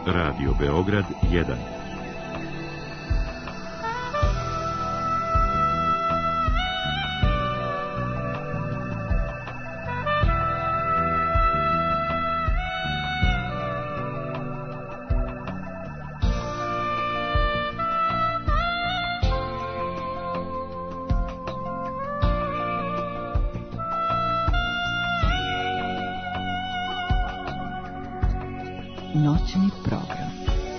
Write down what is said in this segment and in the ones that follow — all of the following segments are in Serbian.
Radio Beograd 1. Noćni program.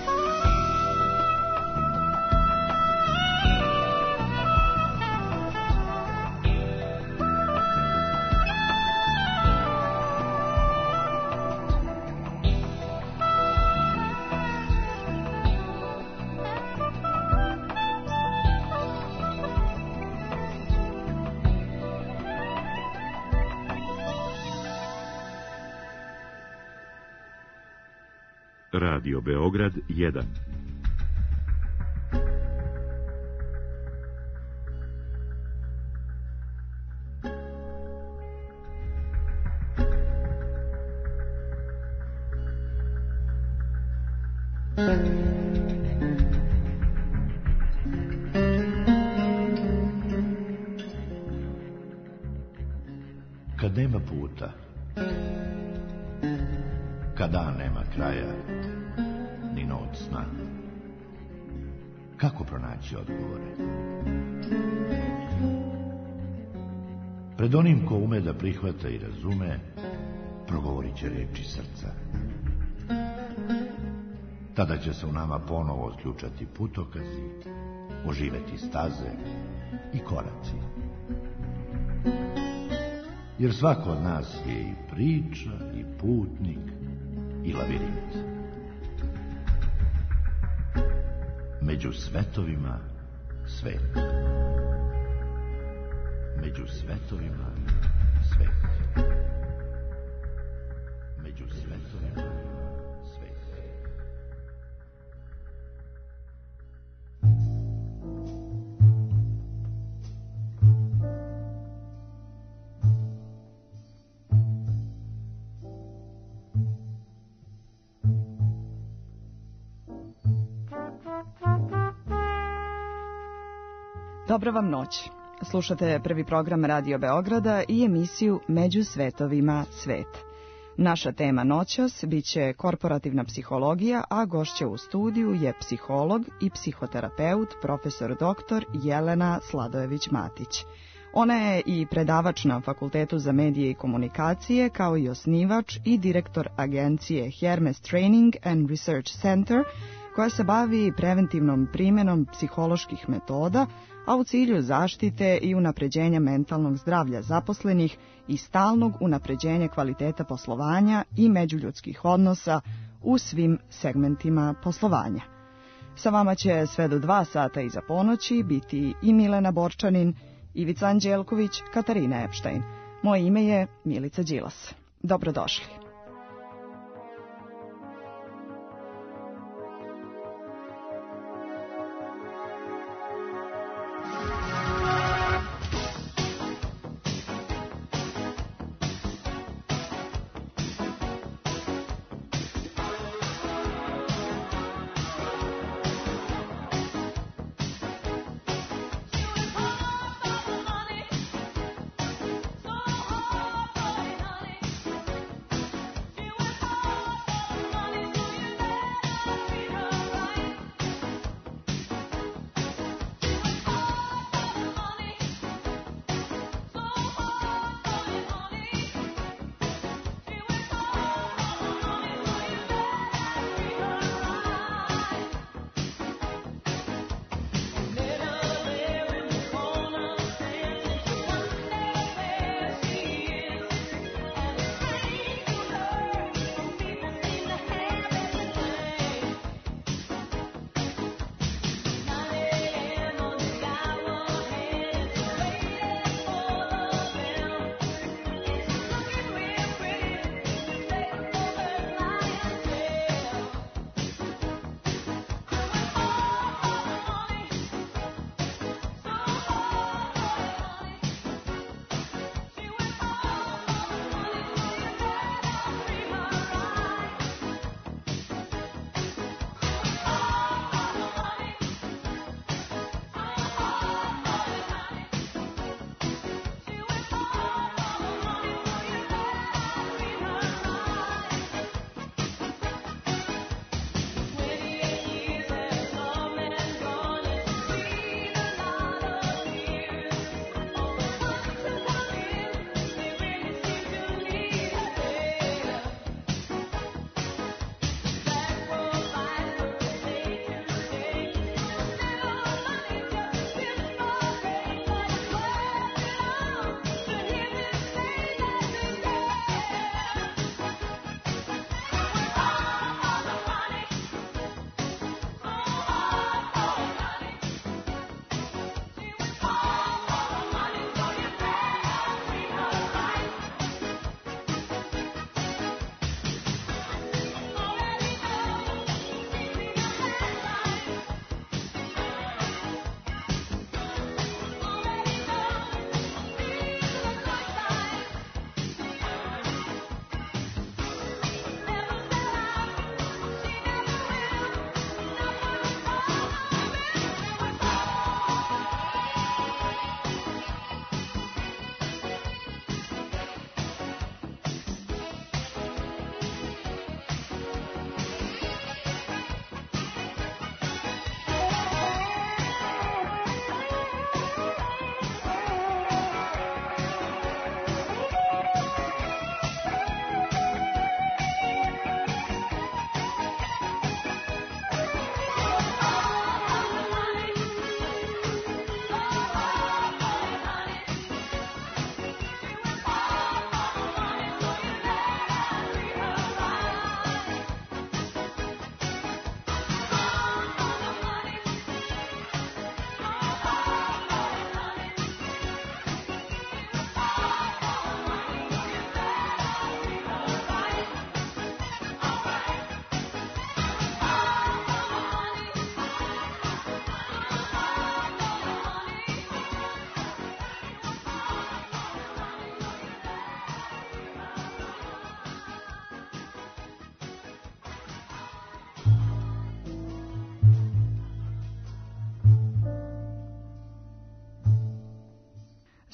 Radio Beograd 1. Kad nema puta, kad dan nema kraja, ni noć sna, kako pronaći odgovore? Pred onim ko ume da prihvata i razume, progovorit će reči srca. Tada će se u nama ponovo otključati putokazi, oživeti staze i koraci. Jer svako od nas je i priča, i putnik, i lavirint. Među svetovima svet. Među svetovima svet. Među svetovima svet. Dobra vam noć. Slušate prvi program Radio Beograda i emisiju Među svetovima svet. Naša tema noćas biće korporativna psihologija, a gošća u studiju je psiholog i psihoterapeut profesor dr. Jelena Sladojević-Matić. Ona je i predavač na Fakultetu za medije i komunikacije, kao i osnivač i direktor agencije Hermes Training and Research Center, koja se bavi preventivnom primjenom psiholoških metoda, a u cilju zaštite i unapređenja mentalnog zdravlja zaposlenih i stalnog unapređenja kvaliteta poslovanja i međuljudskih odnosa u svim segmentima poslovanja. Sa vama će sve do 2 sata iza ponoći biti i Milena Borčanin, Ivica Anđelković, Katarina Epštajn. Moje ime je Milica Đilas. Dobrodošli.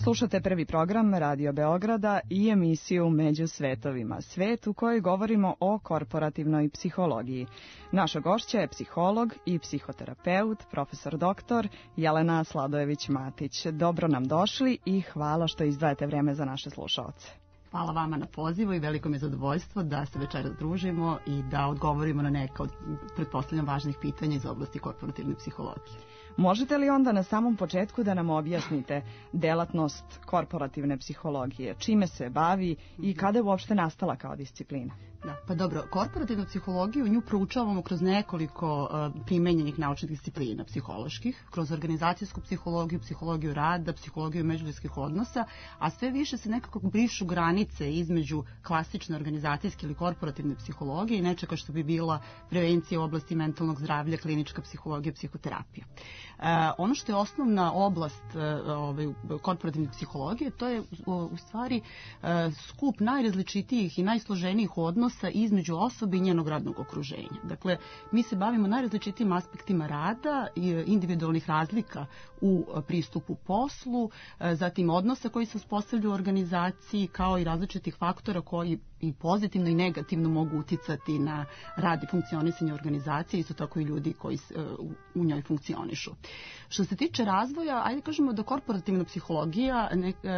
Slušate prvi program Radio Beograda i emisiju Među svetovima. Svet u kojoj govorimo o korporativnoj psihologiji. Naša gošća je psiholog i psihoterapeut, profesor doktor Jelena Sladojević-Matić. Dobro nam došli i hvala što izdvajate vreme za naše slušaoce. Hvala vama na pozivu i veliko mi je zadovoljstvo da se večeras družimo i da odgovorimo na neka od, pretpostavljam, važnih pitanja iz oblasti korporativne psihologije. Možete li onda na samom početku da nam objasnite delatnost korporativne psihologije, čime se bavi i kada je uopšte nastala kao disciplina? Da, pa dobro, korporativnu psihologiju nju proučavamo kroz nekoliko primenjenih naučnih disciplina psiholoških, kroz organizacijsku psihologiju, psihologiju rada, psihologiju međuljudskih odnosa, a sve više se nekako brišu granice između klasične organizacijske ili korporativne psihologije i nečega što bi bila prevencija u oblasti mentalnog zdravlja, klinička psihologija, psihoterapija. Ono što je osnovna oblast korporativne psihologije, to je u stvari skup najrazličitijih i najsloženijih odnosa između osobe i njenog radnog okruženja. Dakle, mi se bavimo najrazličitijim aspektima rada i individualnih razlika u pristupu poslu, zatim odnosa koji se uspostavljaju u organizaciji, kao i različitih faktora koji i pozitivno i negativno mogu uticati na rad i funkcionisanje organizacije, isto tako i ljudi koji u njoj funkcionišu. Što se tiče razvoja, ajde kažemo da korporativna psihologija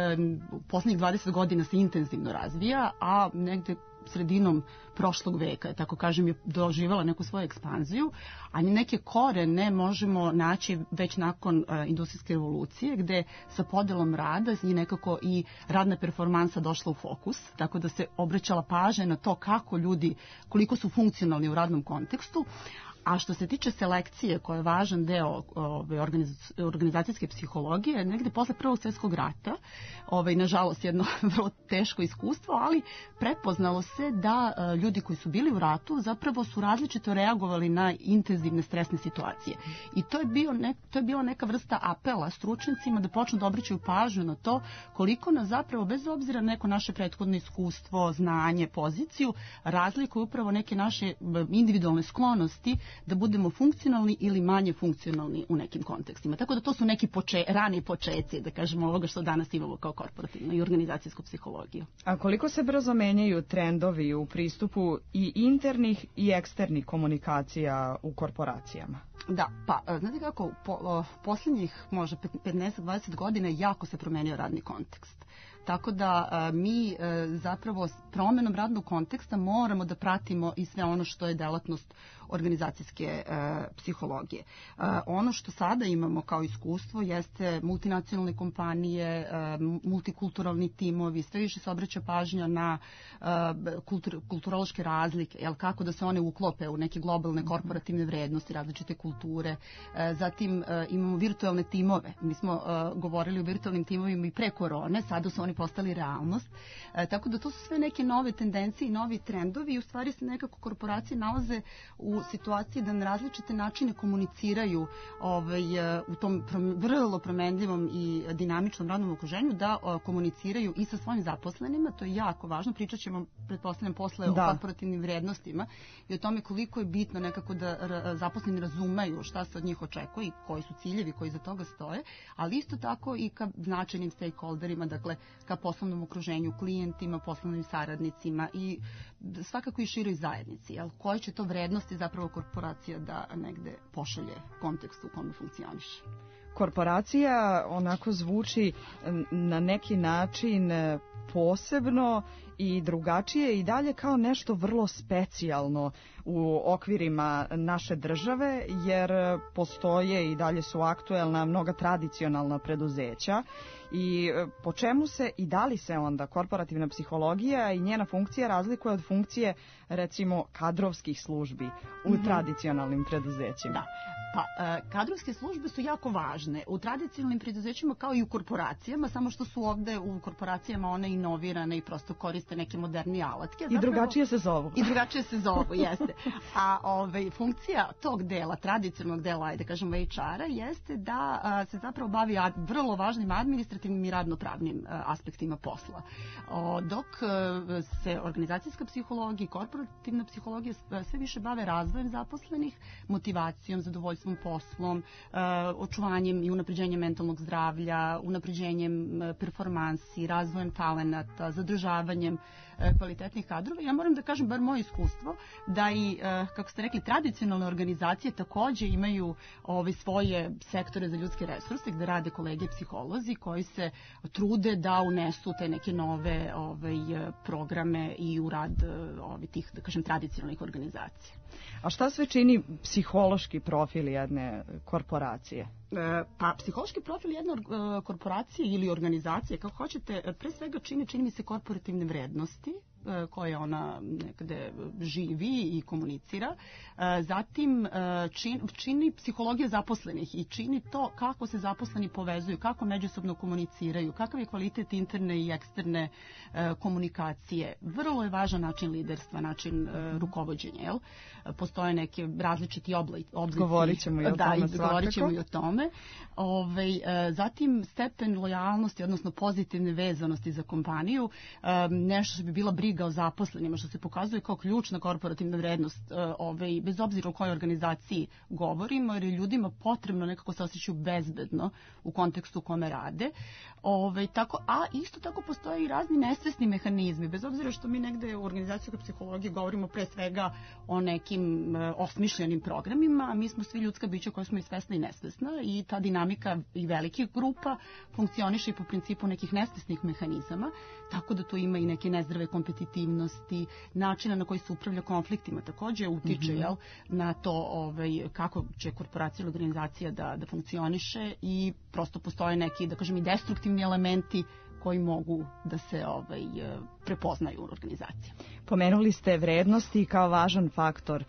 u poslednjih 20 godina se intenzivno razvija, a negde sredinom prošlog veka, tako kažem, je doživjela neku svoju ekspanziju, a neke korene možemo naći već nakon industrijske revolucije, gde sa podelom rada je nekako i radna performansa došla u fokus, tako da se obraćala pažnja na to kako ljudi, koliko su funkcionalni u radnom kontekstu. A što se tiče selekcije, koja je važan deo organizacijske psihologije, negde posle Prvog svjetskog rata, nažalost jedno vrlo teško iskustvo, ali prepoznalo se da ljudi koji su bili u ratu zapravo su različito reagovali na intenzivne stresne situacije. I to je bila neka vrsta apela stručnicima da počnu da obraćaju pažnju na to koliko nas zapravo, bez obzira na neko naše prethodno iskustvo, znanje, poziciju, razlikuju upravo neke naše individualne sklonosti da budemo funkcionalni ili manje funkcionalni u nekim kontekstima. Tako da to su neki rani počeci, da kažemo, ovoga što danas imamo kao korporativnu i organizacijsku psihologiju. A koliko se brzo menjaju trendovi u pristupu i internih i eksternih komunikacija u korporacijama? Da, pa znate kako, posljednjih možda 15-20 godina jako se promenio radni kontekst. Tako da mi zapravo s promenom radnog konteksta moramo da pratimo i sve ono što je delatnost organizacijske psihologije. Ono što sada imamo kao iskustvo jeste multinacionalne kompanije, multikulturalni timovi, sve više se obraća pažnja na kulturološke razlike, kako da se one uklope u neke globalne korporativne vrednosti, različite kulture. Zatim imamo virtualne timove. Mi smo govorili o virtualnim timovima i pre korone, sada su oni postali realnost. Tako da to su sve neke nove tendencije i novi trendovi i u stvari se nekako korporacije nalaze u situaciji da na različite načine komuniciraju u tom vrlo promenljivom i dinamičnom radnom okruženju, da komuniciraju i sa svojim zaposlenima. To je jako važno. Pričat ćemo, pretpostavljam, posle o korporativnim vrednostima i o tome koliko je bitno nekako da zaposleni razumeju šta se od njih očekuje i koji su ciljevi koji iza toga stoje, ali isto tako i ka značajnim stakeholderima, dakle ka poslovnom okruženju, klijentima, poslovnim saradnicima i svakako i široj zajednici. Koje će to vrednosti zapravo korporacija da negde pošalje kontekst u kome funkcioniše? Korporacija onako zvuči na neki način posebno i drugačije i dalje kao nešto vrlo specijalno u okvirima naše države, jer postoje i dalje su aktuelna mnoga tradicionalna preduzeća. I po čemu se i da li se onda korporativna psihologija i njena funkcija razlikuje od funkcije, recimo, kadrovskih službi u tradicionalnim preduzećima? Da. Pa, kadrovske službe su jako važne u tradicionalnim preduzećima kao i u korporacijama, samo što su ovde u korporacijama one inovirane i prosto koriste neke modernije alatke. I drugačije se zovu. I drugačije se zovu, jeste. A funkcija tog dela, tradicionalnog dela, ajde kažemo HR-a, jeste da se zapravo bavi vrlo važnim administrativnim i radnopravnim aspektima posla. Dok se organizacijska psihologija i korporativna psihologija sve više bave razvojem zaposlenih, motivacijom, zadovoljstvom svom poslom, očuvanjem i unapređenjem mentalnog zdravlja, unapređenjem performansi, razvojem talenata, zadržavanjem kvalitetnih kadrova. Ja moram da kažem, bar moje iskustvo, da i, kako ste rekli, tradicionalne organizacije takođe imaju svoje sektore za ljudske resurse gde rade kolege psiholozi koji se trude da unesu te neke nove programe i u rad tih, da kažem, tradicionalnih organizacija. A šta sve čini psihološki profil jedne korporacije? Pa, psihološki profil jedne korporacije ili organizacije, kako hoćete, pre svega čini mi se korporativne vrednosti koje ona nekde živi i komunicira. Zatim čini psihologija zaposlenih i čini to kako se zaposleni povezuju, kako međusobno komuniciraju, kakav je kvalitet interne i eksterne komunikacije. Vrlo je važan način liderstva, način rukovođenja. Jel? Postoje neke različiti oblici. Govorit ćemo i o tome svakako. Govorit ćemo i o tome. Zatim stepen lojalnosti, odnosno pozitivne vezanosti za kompaniju, nešto što bi bila briga o zaposlenima, što se pokazuje kao ključna korporativna vrednost, bez obzira o kojoj organizaciji govorimo, jer je ljudima potrebno nekako se osjećaju bezbedno u kontekstu u kome rade. A isto tako postoje i razni nesvesni mehanizmi, bez obzira što mi negde u organizacijskoj psihologiji govorimo pre svega o nekim osmišljenim programima, a mi smo svi ljudska bića koja smo i svesna i nesvesna i ta dinamika i velikih grupa funkcioniše i po principu nekih nesvesnih mehanizama, tako da tu ima i neke nezdrave kompetitivnosti, načina na koji se upravlja konfliktima takođe utiče na to kako će korporacija ili organizacija da funkcioniše i prosto postoje neki, da kažem, i destruktivni elementi koji mogu da se prepoznaju u organizaciji. Pomenuli ste vrednosti kao važan faktor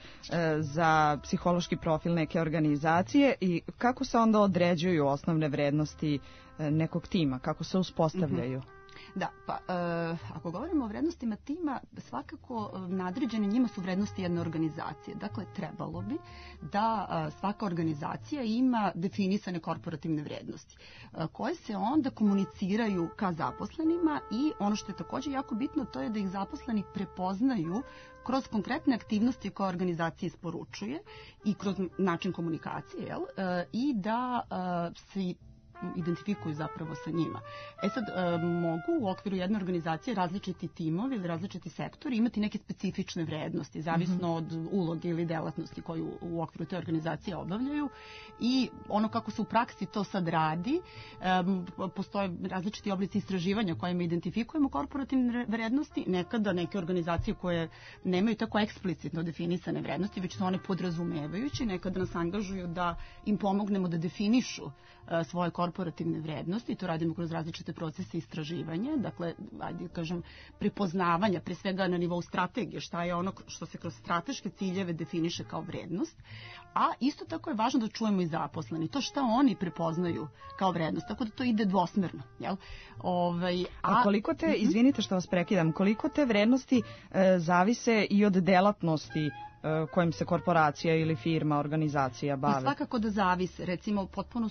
za psihološki profil neke organizacije i kako se onda određuju osnovne vrednosti nekog tima, kako se uspostavljaju? Da, pa ako govorimo o vrednostima tima, svakako nadređene njima su vrednosti jedne organizacije. Dakle, trebalo bi da svaka organizacija ima definisane korporativne vrednosti koje se onda komuniciraju ka zaposlenima i ono što je takođe jako bitno, to je da ih zaposleni prepoznaju kroz konkretne aktivnosti koje organizacija isporučuje i kroz način komunikacije, i da se identifikuju zapravo sa njima. Sad, mogu u okviru jedne organizacije različiti timovi ili različiti sektori imati neke specifične vrednosti, zavisno od uloge ili delatnosti koju u okviru te organizacije obavljaju i ono kako se u praksi to sad radi, postoje različiti oblici istraživanja kojima identifikujemo korporativne vrednosti, nekada neke organizacije koje nemaju tako eksplicitno definisane vrednosti, već su one podrazumevajući, nekada nas angažuju da im pomognemo da definišu svoje korporativne vrednosti, to radimo kroz različite procese istraživanja, dakle, ajde kažem, prepoznavanja, pre svega na nivou strategije, šta je ono što se kroz strateške ciljeve definiše kao vrednost, a isto tako je važno da čujemo i zaposleni, to šta oni prepoznaju kao vrednost, tako da to ide dvosmerno. Jel? A koliko te, izvinite što vas prekidam, koliko te vrednosti zavise i od delatnosti kojim se korporacija ili firma, organizacija bave? I svakako da zavise. Recimo,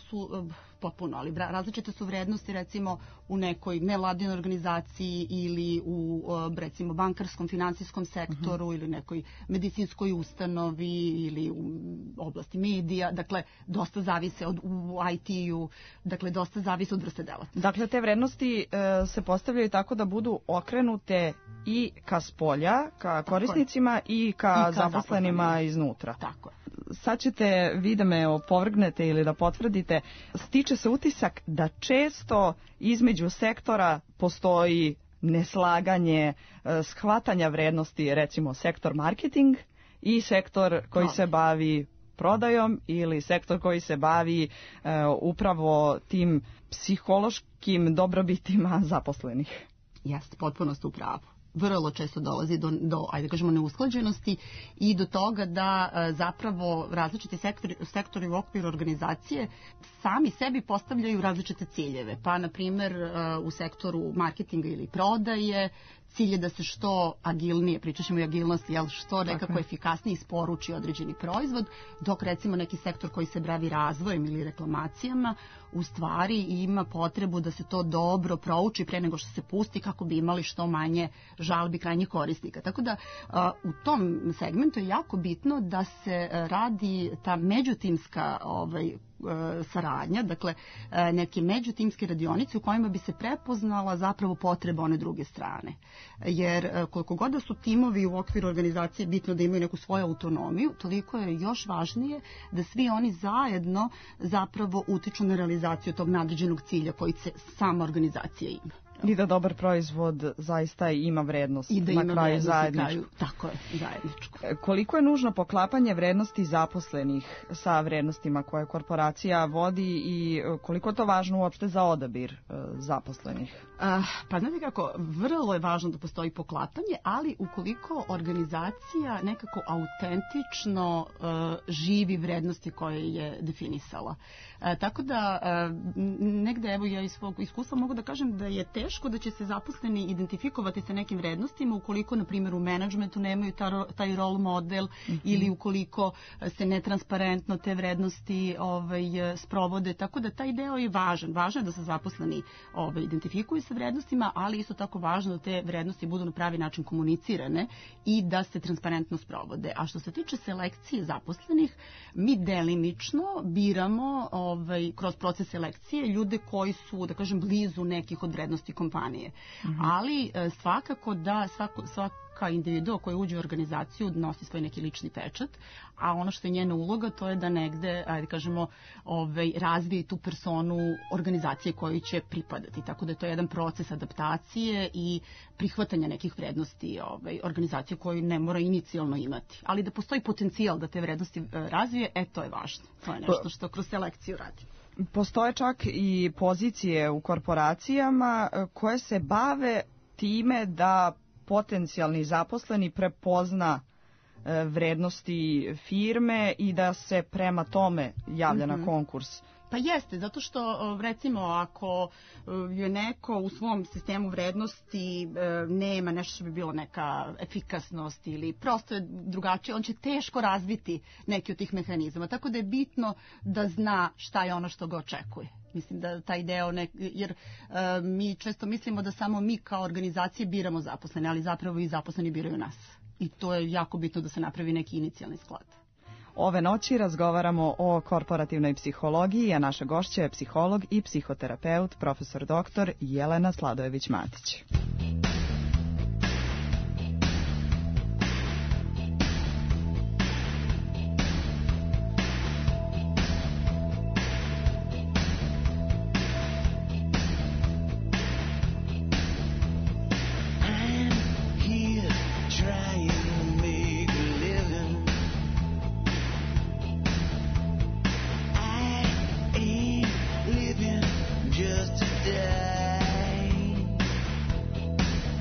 ali različite su vrednosti recimo u nekoj nevladinoj organizaciji ili u recimo bankarskom, finansijskom sektoru ili nekoj medicinskoj ustanovi ili u oblasti medija. Dakle, dosta zavise u IT-u, dakle, dosta zavise od vrste delatnosti. Dakle, te vrednosti se postavljaju tako da budu okrenute i ka spolja, ka korisnicima i ka zaposlenima iznutra. Tako je. Sad ćete vi da me opovrgnete ili da potvrdite, stiče se utisak da često između sektora postoji neslaganje shvatanja vrednosti, recimo sektor marketing i sektor koji se bavi prodajom ili sektor koji se bavi upravo tim psihološkim dobrobitima zaposlenih. Jeste, potpuno ste u pravu. Vrlo često dolazi do ajde kažemo, neusklađenosti i do toga da zapravo različiti sektori u okviru organizacije sami sebi postavljaju različite ciljeve. Pa, na primjer, u sektoru marketinga ili prodaje, cilj je da se što agilnije, pričat ćemo i agilnosti, što nekako efikasnije isporuči određeni proizvod, dok recimo neki sektor koji se bavi razvojem ili reklamacijama u stvari ima potrebu da se to dobro prouči pre nego što se pusti kako bi imali što manje žalbi krajnjih korisnika. Tako da u tom segmentu je jako bitno da se radi ta međutimska saradnja, dakle neke međutimske radionice u kojima bi se prepoznala zapravo potreba one druge strane. Jer koliko god da su timovi u okviru organizacije bitno da imaju neku svoju autonomiju, toliko je još važnije da svi oni zajedno zapravo utiču na realizaciju tog nadređenog cilja koji sama organizacija ima. I da dobar proizvod zaista ima vrednost i da na ima kraju zajedničku. Tako je, zajedničku. Koliko je nužno poklapanje vrednosti zaposlenih sa vrednostima koje korporacija vodi i koliko je to važno uopšte za odabir zaposlenih? Pa znate kako, vrlo je važno da postoji poklapanje, ali ukoliko organizacija nekako autentično živi vrednosti koje je definisala. Tako da negde, evo ja iz svog iskustva mogu da kažem da je teško da će se zaposleni identifikovati sa nekim vrednostima ukoliko, na primjer, u menadžmentu nemaju taj role model ili ukoliko se netransparentno te vrednosti sprovode. Tako da taj deo je važan. Važno je da se zaposleni identifikuju sa vrednostima, ali isto tako važno da te vrednosti budu na pravi način komunicirane i da se transparentno sprovode. A što se tiče selekcije zaposlenih, mi delimično biramo kroz proces selekcije ljude koji su, da kažem, blizu nekih od vrednosti kompanije. Ali svakako da svaka individua koja uđe u organizaciju nosi svoj neki lični pečat, a ono što je njena uloga to je da negde, ajde kažemo, razvije tu personu organizacije kojoj će pripadati. Tako da je to jedan proces adaptacije i prihvatanja nekih vrednosti organizacije koju ne mora inicijalno imati. Ali da postoji potencijal da te vrednosti razvije, to je važno. To je nešto što kroz selekciju radi. Postoje čak i pozicije u korporacijama koje se bave time da potencijalni zaposleni prepozna vrednosti firme i da se prema tome javlja na konkurs. Pa jeste, zato što recimo ako je neko u svom sistemu vrednosti nema nešto što bi bilo neka efikasnost ili prosto je drugačije, on će teško razviti neki od tih mehanizama. Tako da je bitno da zna šta je ono što ga očekuje. Mislim da taj deo, jer mi često mislimo da samo mi kao organizacije biramo zaposlene, ali zapravo i zaposleni biraju nas. I to je jako bitno da se napravi neki inicijalni sklad. Ove noći razgovaramo o korporativnoj psihologiji, a naša gošća je psiholog i psihoterapeut, profesor dr. Jelena Sladojević-Matić. Just to die.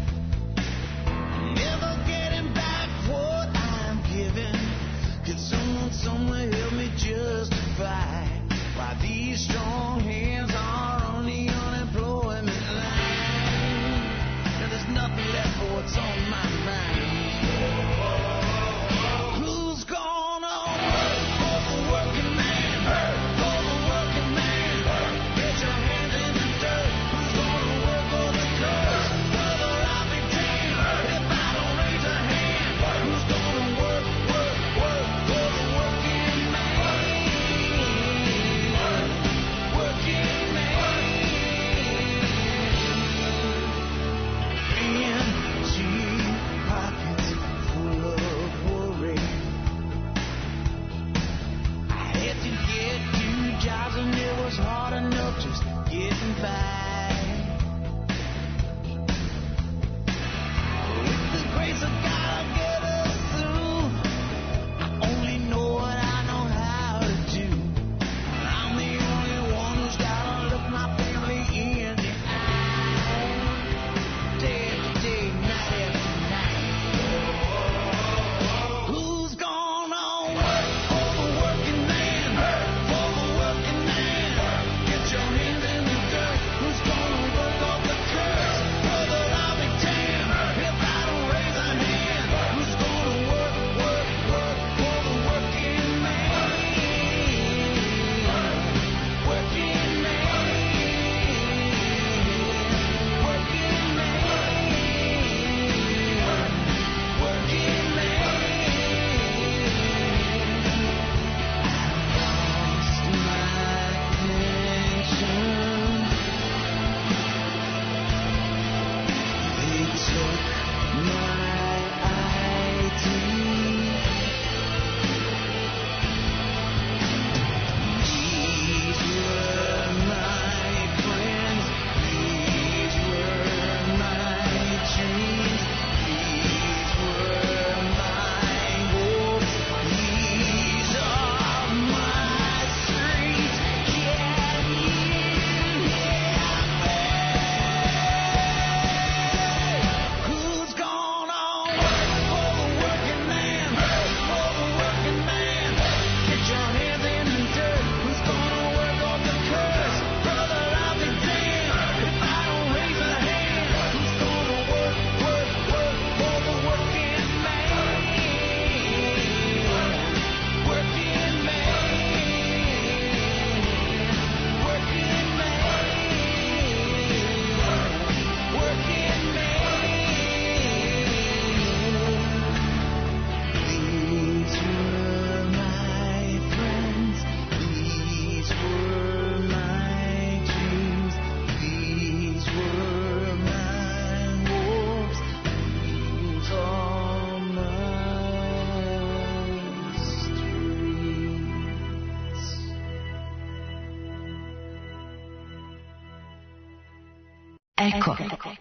Eko.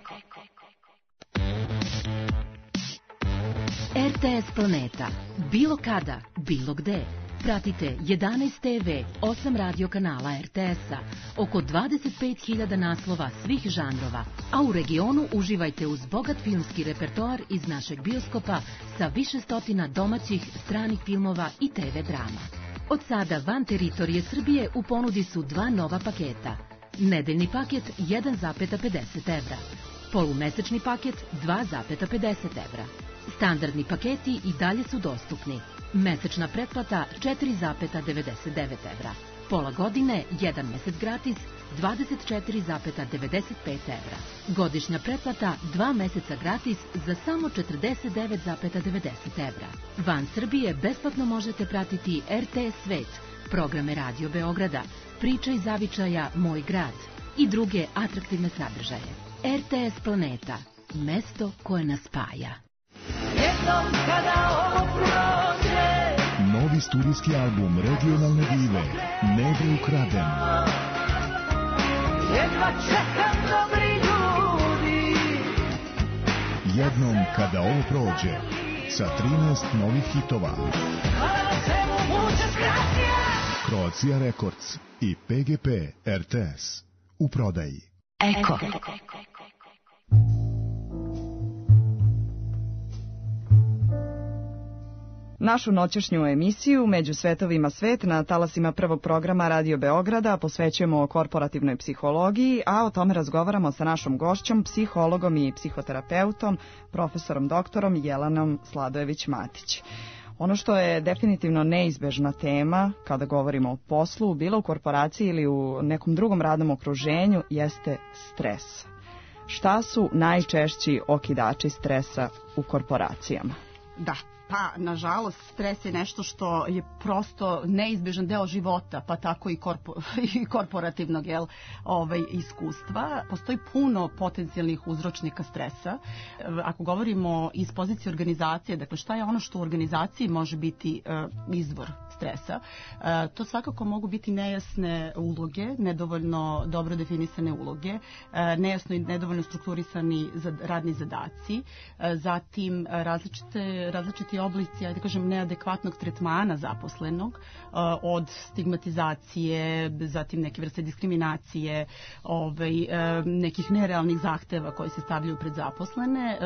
RTS Planeta. Bilo kada, bilo gde. Pratite 11 TV, 8 radio kanala RTS-a, oko 25.000 naslova svih žanrova, a u regionu uživajte uz bogat filmski repertoar iz našeg bioskopa sa više stotina domaćih, stranih filmova i TV drama. Od sada van teritorije Srbije u ponudi su dva nova paketa. Nedeljni paket 1,50 evra, polumesečni paket 2,50 evra. Standardni paketi i dalje su dostupni. Mesečna pretplata 4,99 evra. Pola godine, 1 mesec gratis, 24,95 evra. Godišnja pretplata 2 meseca gratis za samo 49,90 evra. Van Srbije besplatno možete pratiti RTS Svet, programe Radio Beograda, Priča iz zavičaja Moj grad i druge atraktivne sadržaje. RTS Planeta, mesto koje nas spaja. Novi studijski album regionalne dive Negde ukraden. Jedva čekam dobri ljudi. Jednom kada ovo prođe, sa 13 novih hitova. Croatia Records i PGP RTS u prodaji. Eko. Našu noćašnju emisiju Među svetovima svet na talasima prvog programa Radio Beograda posvećujemo korporativnoj psihologiji, a o tome razgovaramo sa našom gošćom, psihologom i psihoterapeutom, profesorom doktorom Jelenom Sladojević-Matić. Ono što je definitivno neizbežna tema kada govorimo o poslu, bilo u korporaciji ili u nekom drugom radnom okruženju, jeste stres. Šta su najčešći okidači stresa u korporacijama? Da. Pa, nažalost, stres je nešto što je prosto neizbežan deo života, pa tako i korporativnog iskustva. Postoji puno potencijalnih uzročnika stresa. Ako govorimo iz pozicije organizacije, dakle šta je ono što u organizaciji može biti izvor stresa, to svakako mogu biti nejasne uloge, nedovoljno dobro definisane uloge, nejasno i nedovoljno strukturisani radni zadaci, zatim različiti oblici, da kažem, neadekvatnog tretmana zaposlenog, od stigmatizacije, zatim neke vrste diskriminacije, nekih nerealnih zahteva koji se stavljaju pred zaposlene,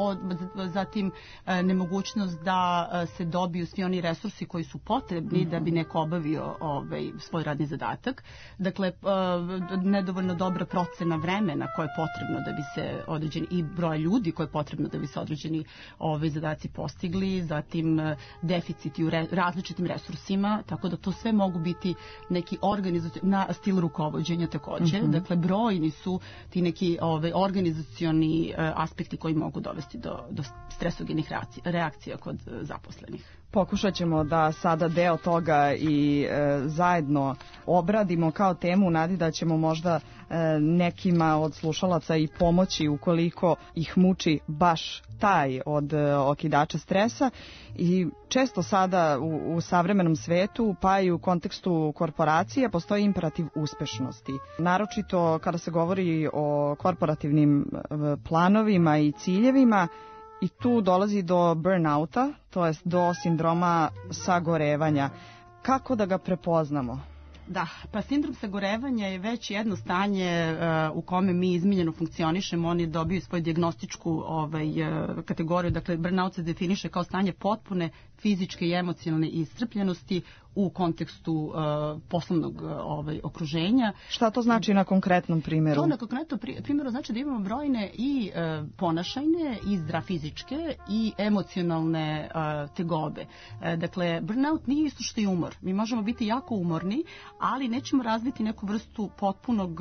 zatim nemogućnost da se dobiju svi oni resursi koji su potrebni da bi neko obavio svoj radni zadatak. Dakle, nedovoljno dobra procena vremena koje je potrebno da bi se određeni i broj ljudi koje je potrebno da bi se određeni zadaci postigli, zatim deficiti u različitim resursima, tako da to sve mogu biti neki na stil rukovođenja takođe. Dakle, brojni su ti neki organizacioni aspekti koji mogu dovesti do stresogenih reakcija kod zaposlenih. Pokušat ćemo da sada deo toga i zajedno obradimo kao temu, nadi da ćemo možda nekima od slušalaca i pomoći ukoliko ih muči baš taj od okidača stresa. I često sada u savremenom svetu, pa i u kontekstu korporacija, postoji imperativ uspešnosti. Naročito kada se govori o korporativnim planovima i ciljevima, i tu dolazi do burnouta, to jest do sindroma sagorevanja. Kako da ga prepoznamo? Da, pa sindrom sagorevanja je već jedno stanje u kome mi izmiljeno funkcionišemo. Oni dobiju svoju dijagnostičku kategoriju. Dakle, burnout se definiše kao stanje potpune fizičke i emocionalne iscrpljenosti u kontekstu poslovnog okruženja. Šta to znači na konkretnom primjeru? To na konkretnom primjeru znači da imamo brojne i ponašajne, i fizičke i emocionalne tegobe. Dakle, burnout nije isto što i umor. Mi možemo biti jako umorni, ali nećemo razviti neku vrstu potpunog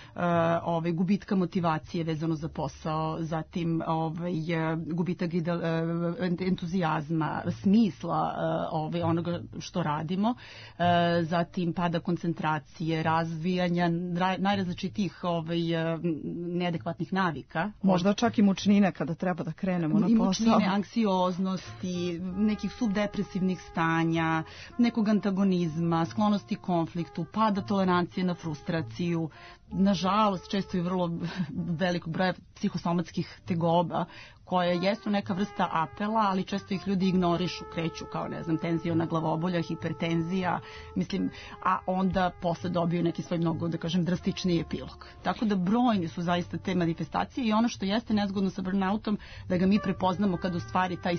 gubitka motivacije vezano za posao, zatim gubitak entuzijazma, smisla onoga što radimo, zatim pada koncentracije, razvijanja najrazličitijih neadekvatnih navika. Možda čak i mučnine kada treba da krenemo na posao. I mučnine, anksioznosti, nekih subdepresivnih stanja, nekog antagonizma, sklonosti konfliktu, pada tolerancije na frustraciju. nažalost često i vrlo velikog broja psihosomatskih tegoba koje jesu neka vrsta apela, ali često ih ljudi ignorišu, kreću kao, ne znam, tenziona glavobolja, hipertenzija, mislim, a onda posle dobiju neki svoj mnogo, da kažem, drastičniji epilog. Tako da brojni su zaista te manifestacije i ono što jeste nezgodno sa burnoutom, da ga mi prepoznamo kad u stvari taj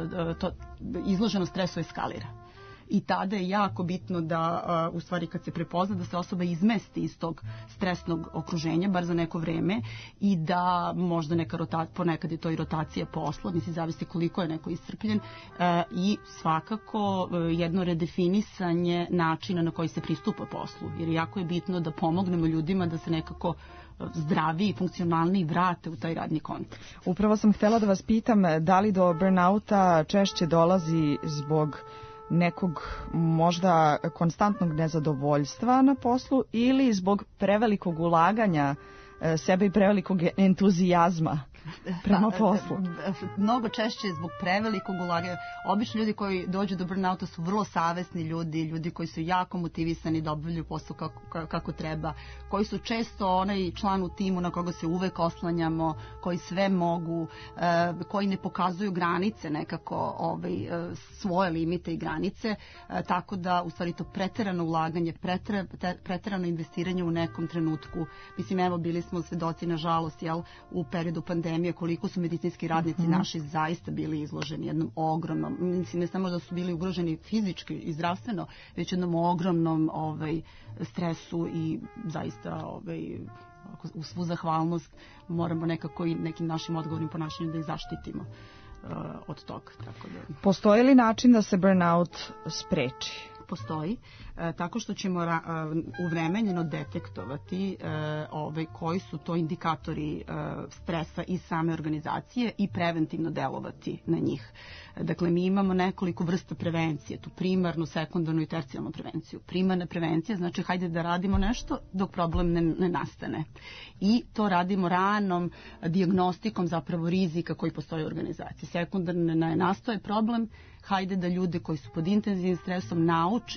izloženo stresu eskalira. I tada je jako bitno da, u stvari kad se prepozna, da se osoba izmesti iz tog stresnog okruženja, bar za neko vreme, i da možda ponekad je to i rotacija posla, mislim, zavisi koliko je neko iscrpljen, i svakako jedno redefinisanje načina na koji se pristupa poslu, jer jako je bitno da pomognemo ljudima da se nekako zdraviji i funkcionalniji vrate u taj radni kontekst. Upravo sam htjela da vas pitam da li do burnouta češće dolazi zbog nekog možda konstantnog nezadovoljstva na poslu ili zbog prevelikog ulaganja sebe i prevelikog entuzijazma prema poslu. Mnogo češće zbog prevelikog ulaganja. Obično ljudi koji dođu do burnouta su vrlo savesni ljudi koji su jako motivisani da obavljaju posao kako treba, koji su često onaj član u timu na koga se uvek oslanjamo, koji sve mogu, koji ne pokazuju granice nekako, svoje limite i granice, tako da u stvari to preterano ulaganje, preterano investiranje u nekom trenutku. Mislim, evo, bili smo svedoci, nažalost, u periodu pandemije, koliko su medicinski radnici naši zaista bili izloženi jednom ogromnom, mislim, ne samo da su bili ugroženi fizički i zdravstveno, već jednom ogromnom stresu i zaista u svu zahvalnost moramo nekako i nekim našim odgovornim ponašanjem da ih zaštitimo od toga. Tako da. Postoji li način da se burnout spreči? Postoji, tako što ćemo uvremenjeno detektovati koji su to indikatori stresa i same organizacije i preventivno delovati na njih. Dakle, mi imamo nekoliko vrsta prevencije, tu primarnu, sekundarnu i tercijalnu prevenciju. Primarna prevencija znači hajde da radimo nešto dok problem ne nastane. I to radimo ranom dijagnostikom zapravo rizika koji postoji u organizaciji. Sekundarna je nastoje problem, hajde da ljude koji su pod intenzivnim stresom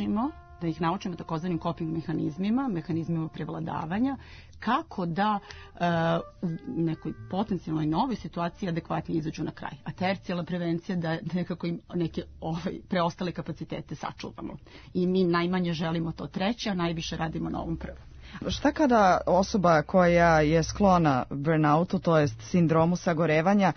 da ih naučimo takozvanim coping mehanizmima prevladavanja, kako da u nekoj potencijalnoj novoj situaciji adekvatnije izađu na kraj. A tercijalna prevencija da nekako im neke preostale kapacitete sačuvamo. I mi najmanje želimo to treće, a najviše radimo na ovom prvom. Šta kada osoba koja je sklona burnoutu, to jest sindromu sagorevanja,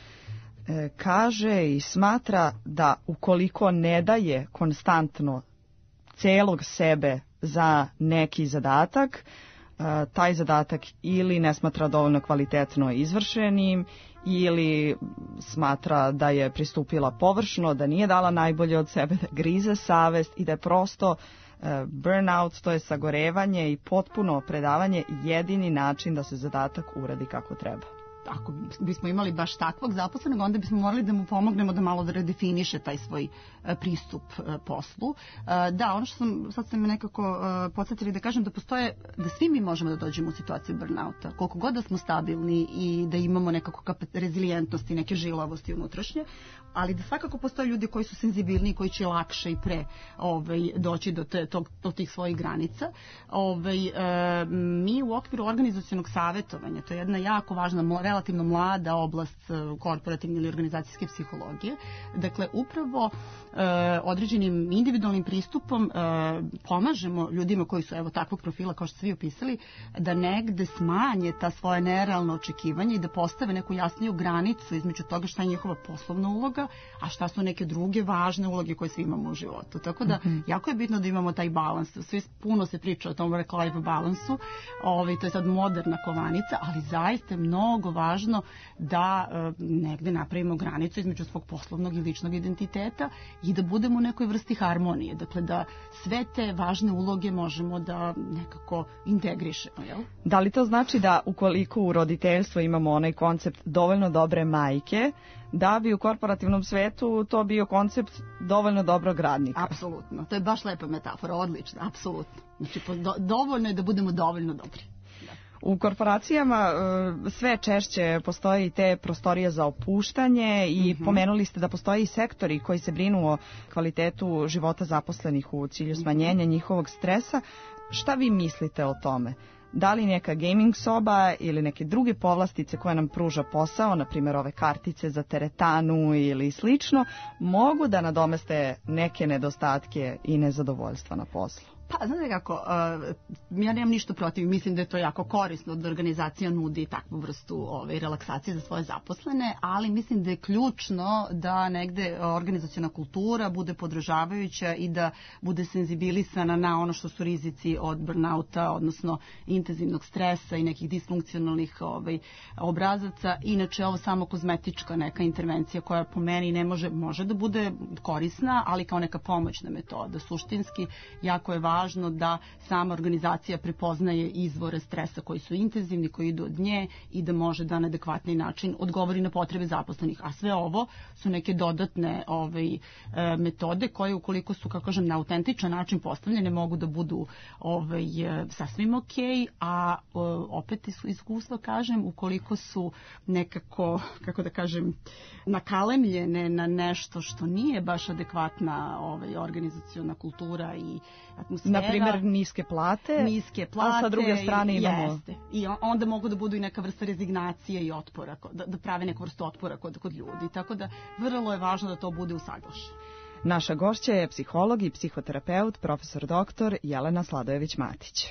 kaže i smatra da ukoliko ne daje konstantno celog sebe za neki zadatak, taj zadatak ili ne smatra dovoljno kvalitetno izvršenim ili smatra da je pristupila površno, da nije dala najbolje od sebe, da grize savest i da je prosto burnout, to je sagorevanje i potpuno predavanje jedini način da se zadatak uradi kako treba. Ako bismo imali baš takvog zaposlenog, onda bismo morali da mu pomognemo da malo da redefiniše taj svoj pristup poslu. Da, ono što sad ste me nekako podsjetili da kažem da svi mi možemo da dođemo u situaciju burnouta, koliko god da smo stabilni i da imamo nekako rezilijentnosti, neke žilavosti unutrašnje, ali da svakako postoje ljudi koji su senzibilni, koji će lakše i pre doći do tih svojih granica. Mi u okviru organizacionog savjetovanja, to je jedna jako važna, relativno mlada oblast korporativne ili organizacijske psihologije. Dakle, upravo određenim individualnim pristupom pomažemo ljudima koji su takvog profila, kao što ste vi opisali, da negde smanje ta svoja nerealna očekivanja i da postave neku jasniju granicu između toga šta je njihova poslovna uloga, a šta su neke druge važne uloge koje svi imamo u životu. Tako da, jako je bitno da imamo taj balans. Puno se priča o tom work-life balansu, to je sad moderna kovanica, ali zaista je mnogo važno da negde napravimo granicu između svog poslovnog i ličnog identiteta i da budemo u nekoj vrsti harmonije. Dakle, da sve te važne uloge možemo da nekako integrišemo. Jel? Da li to znači da ukoliko u roditeljstvu imamo onaj koncept dovoljno dobre majke, da bi u korporativnom svetu to bio koncept dovoljno dobrog radnika? Apsolutno. To je baš lepa metafora, odlična, apsolutno. Znači, dovoljno je da budemo dovoljno dobri. U korporacijama sve češće postoji te prostorije za opuštanje i pomenuli ste da postoji i sektori koji se brinu o kvalitetu života zaposlenih u cilju smanjenja njihovog stresa. Šta vi mislite o tome? Da li neka gaming soba ili neke druge povlastice koje nam pruža posao, na primjer ove kartice za teretanu ili slično, mogu da nadomeste neke nedostatke i nezadovoljstva na poslu? Pa, znate kako, ja nemam ništa protiv, mislim da je to jako korisno da organizacija nudi takvu vrstu relaksacije za svoje zaposlene, ali mislim da je ključno da negde organizaciona kultura bude podržavajuća i da bude senzibilisana na ono što su rizici od burnouta, odnosno intenzivnog stresa i nekih disfunkcionalnih obrazaca. Inače, ovo samo kozmetička neka intervencija koja po meni može da bude korisna, ali kao neka pomoćna metoda. Suštinski, jako je važno da sama organizacija prepoznaje izvore stresa koji su intenzivni, koji idu od nje i da može da na adekvatni način odgovori na potrebe zaposlenih. A sve ovo su neke dodatne metode koje, ukoliko su, kako kažem, na autentičan način postavljene, mogu da budu sasvim okej, a opet su iskustva, kažem, ukoliko su nekako, kako da kažem, nakalemljene na nešto što nije baš adekvatna organizaciona kultura i atmosfera. Na primjer, niske plate, a sa druge strane imamo... Jeste. I onda mogu da budu i neka vrsta rezignacije i otpora, da prave neku vrstu otpora kod ljudi. Tako da vrlo je važno da to bude usaglašeno. Naša gošća je psiholog i psihoterapeut, profesor dr. Jelena Sladojević-Matić.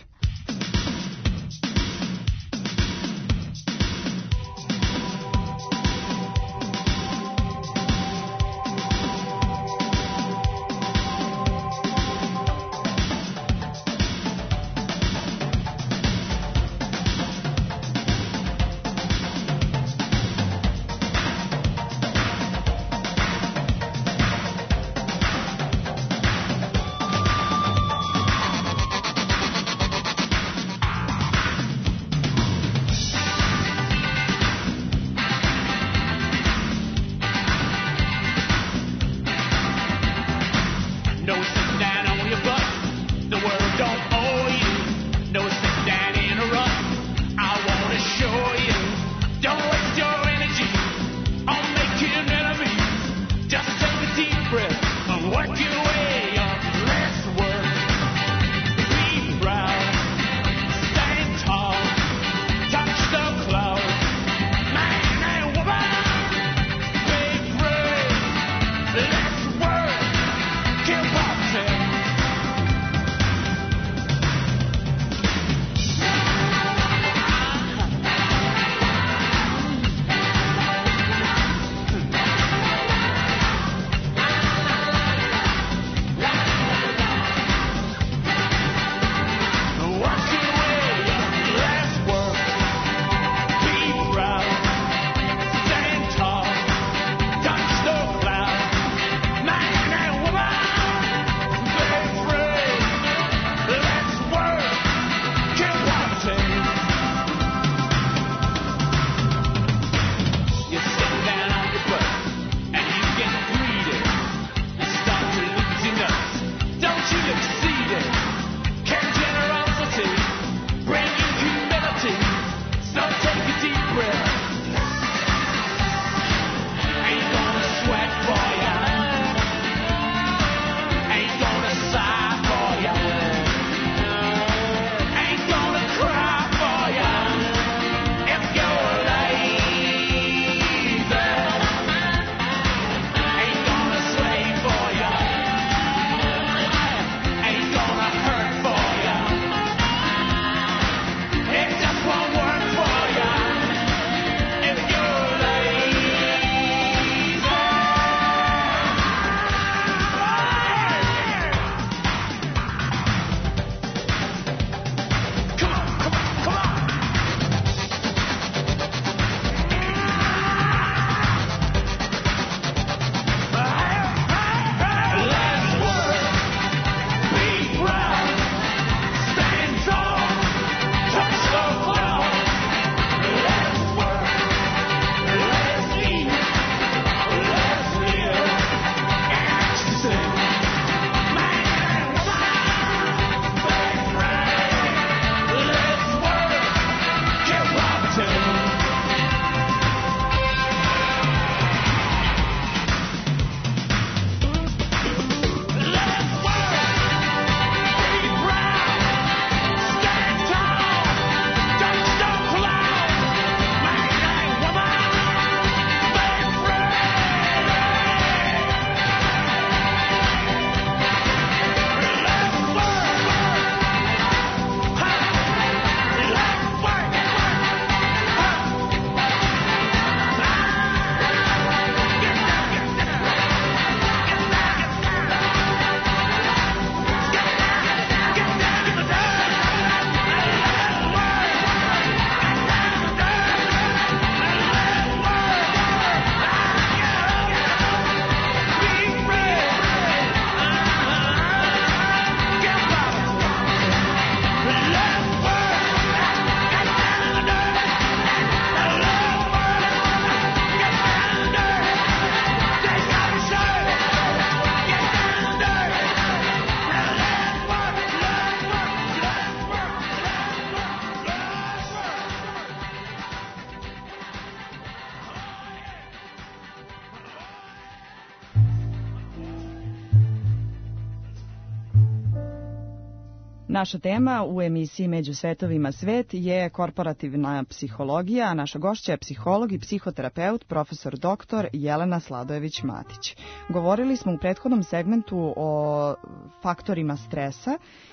Naša tema u emisiji Među svetovima svet je korporativna psihologija, a naša gošća je psiholog i psihoterapeut profesor dr. Jelena Sladojević-Matić. Govorili smo u prethodnom segmentu o faktorima stresa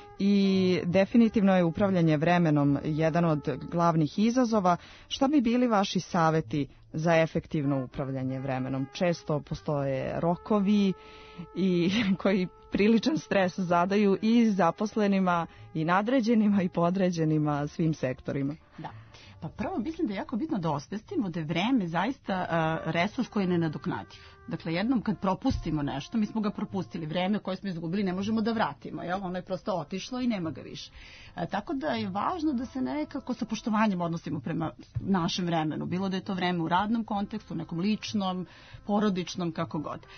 i definitivno je upravljanje vremenom jedan od glavnih izazova. Šta bi bili vaši saveti za efektivno upravljanje vremenom? Često postoje rokovi i koji priličan stres zadaju i zaposlenima i nadređenima i podređenima svim sektorima. Da. Pa prvo mislim da je jako bitno da osvestimo da je vreme zaista resurs koji je nenadoknadiv. Dakle, jednom kad propustimo nešto, mi smo ga propustili, vreme koje smo izgubili ne možemo da vratimo, jel? Ono je prosto otišlo i nema ga više. Tako da je važno da se nekako sa poštovanjem odnosimo prema našem vremenu, bilo da je to vreme u radnom kontekstu, nekom ličnom, porodičnom, kako god.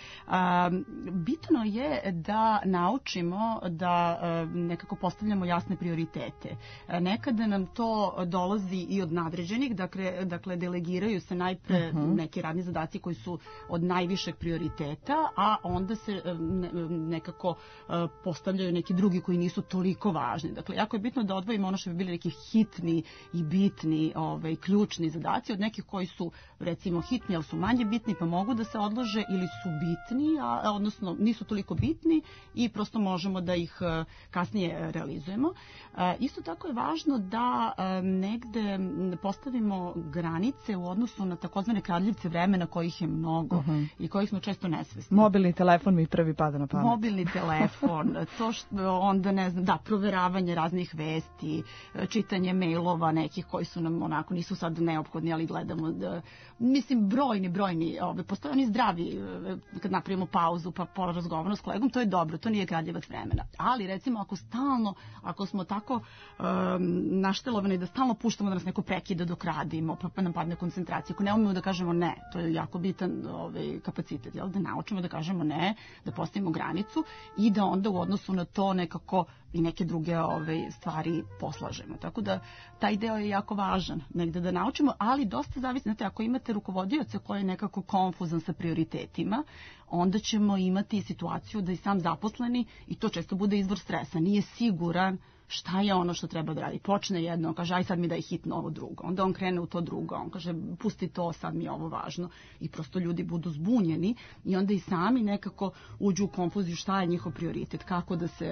Bitno je da naučimo da nekako postavljamo jasne prioritete. Nekada nam to dolazi i od nadređenih, dakle delegiraju se najpre neki radni zadaci koji su od najvišeg prioriteta, a onda se nekako postavljaju neki drugi koji nisu toliko važni. Dakle, jako je bitno da odvojimo ono što bi bili neki hitni i bitni, ključni zadaci od nekih koji su recimo hitni, ali su manje bitni pa mogu da se odlože, ili su bitni, odnosno nisu toliko bitni i prosto možemo da ih kasnije realizujemo. Isto tako je važno da negde postavimo granice u odnosu na takozvane kradljivce vremena kojih je mnogo i kojih smo često nesvesni. Mobilni telefon mi prvi pada na pamet. Mobilni telefon, to što onda ne znam, proveravanje raznih vesti, čitanje mailova nekih koji su nam onako nisu sad neophodni, ali gledamo mislim brojni, postoje oni zdravi, kad napravimo pauzu pa porazgovaramo s kolegom, to je dobro, to nije kradljivac vremena. Ali recimo ako smo tako naštelovani da stalno puštamo da nas neko prekida dok radimo, pa nam padne koncentracija, ako ne umemo da kažemo ne, to je jako bitan kapacitet, jel? Da naučimo da kažemo ne, da postavimo granicu i da onda u odnosu na to nekako i neke druge stvari poslažemo. Tako da taj deo je jako važan negde da naučimo, ali dosta zavisi, znate, ako imate rukovodioca koji je nekako konfuzan sa prioritetima, onda ćemo imati situaciju da i sam zaposleni, i to često bude izvor stresa, nije siguran šta je ono što treba da radi. Počne jedno, on kaže aj sad mi daj hitno ovo drugo. Onda on krene u to drugo, on kaže pusti to, sad mi je ovo važno. I prosto ljudi budu zbunjeni i onda i sami nekako uđu u konfuziju šta je njihov prioritet, kako da se...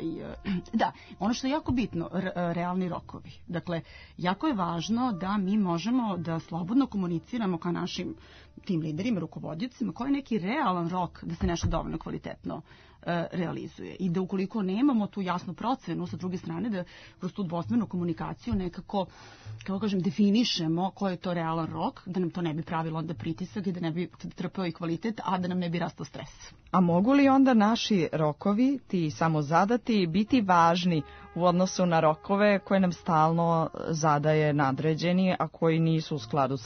Da, ono što je jako bitno, realni rokovi. Dakle, jako je važno da mi možemo da slobodno komuniciramo ka našim tim liderima, rukovodicima, koji je neki realan rok da se nešto dovoljno kvalitetno realizuje. I da ukoliko nemamo tu jasnu procenu, sa druge strane da kroz tu dvosmernu komunikaciju nekako, kako kažem, definišemo koji je to realan rok, da nam to ne bi pravilo onda pritisak i da ne bi trpeo i kvalitet, a da nam ne bi rastao stres. A mogu li onda naši rokovi, ti samozadati, biti važni u odnosu na rokove koje nam stalno zadaje nadređeni, a koji nisu u skladu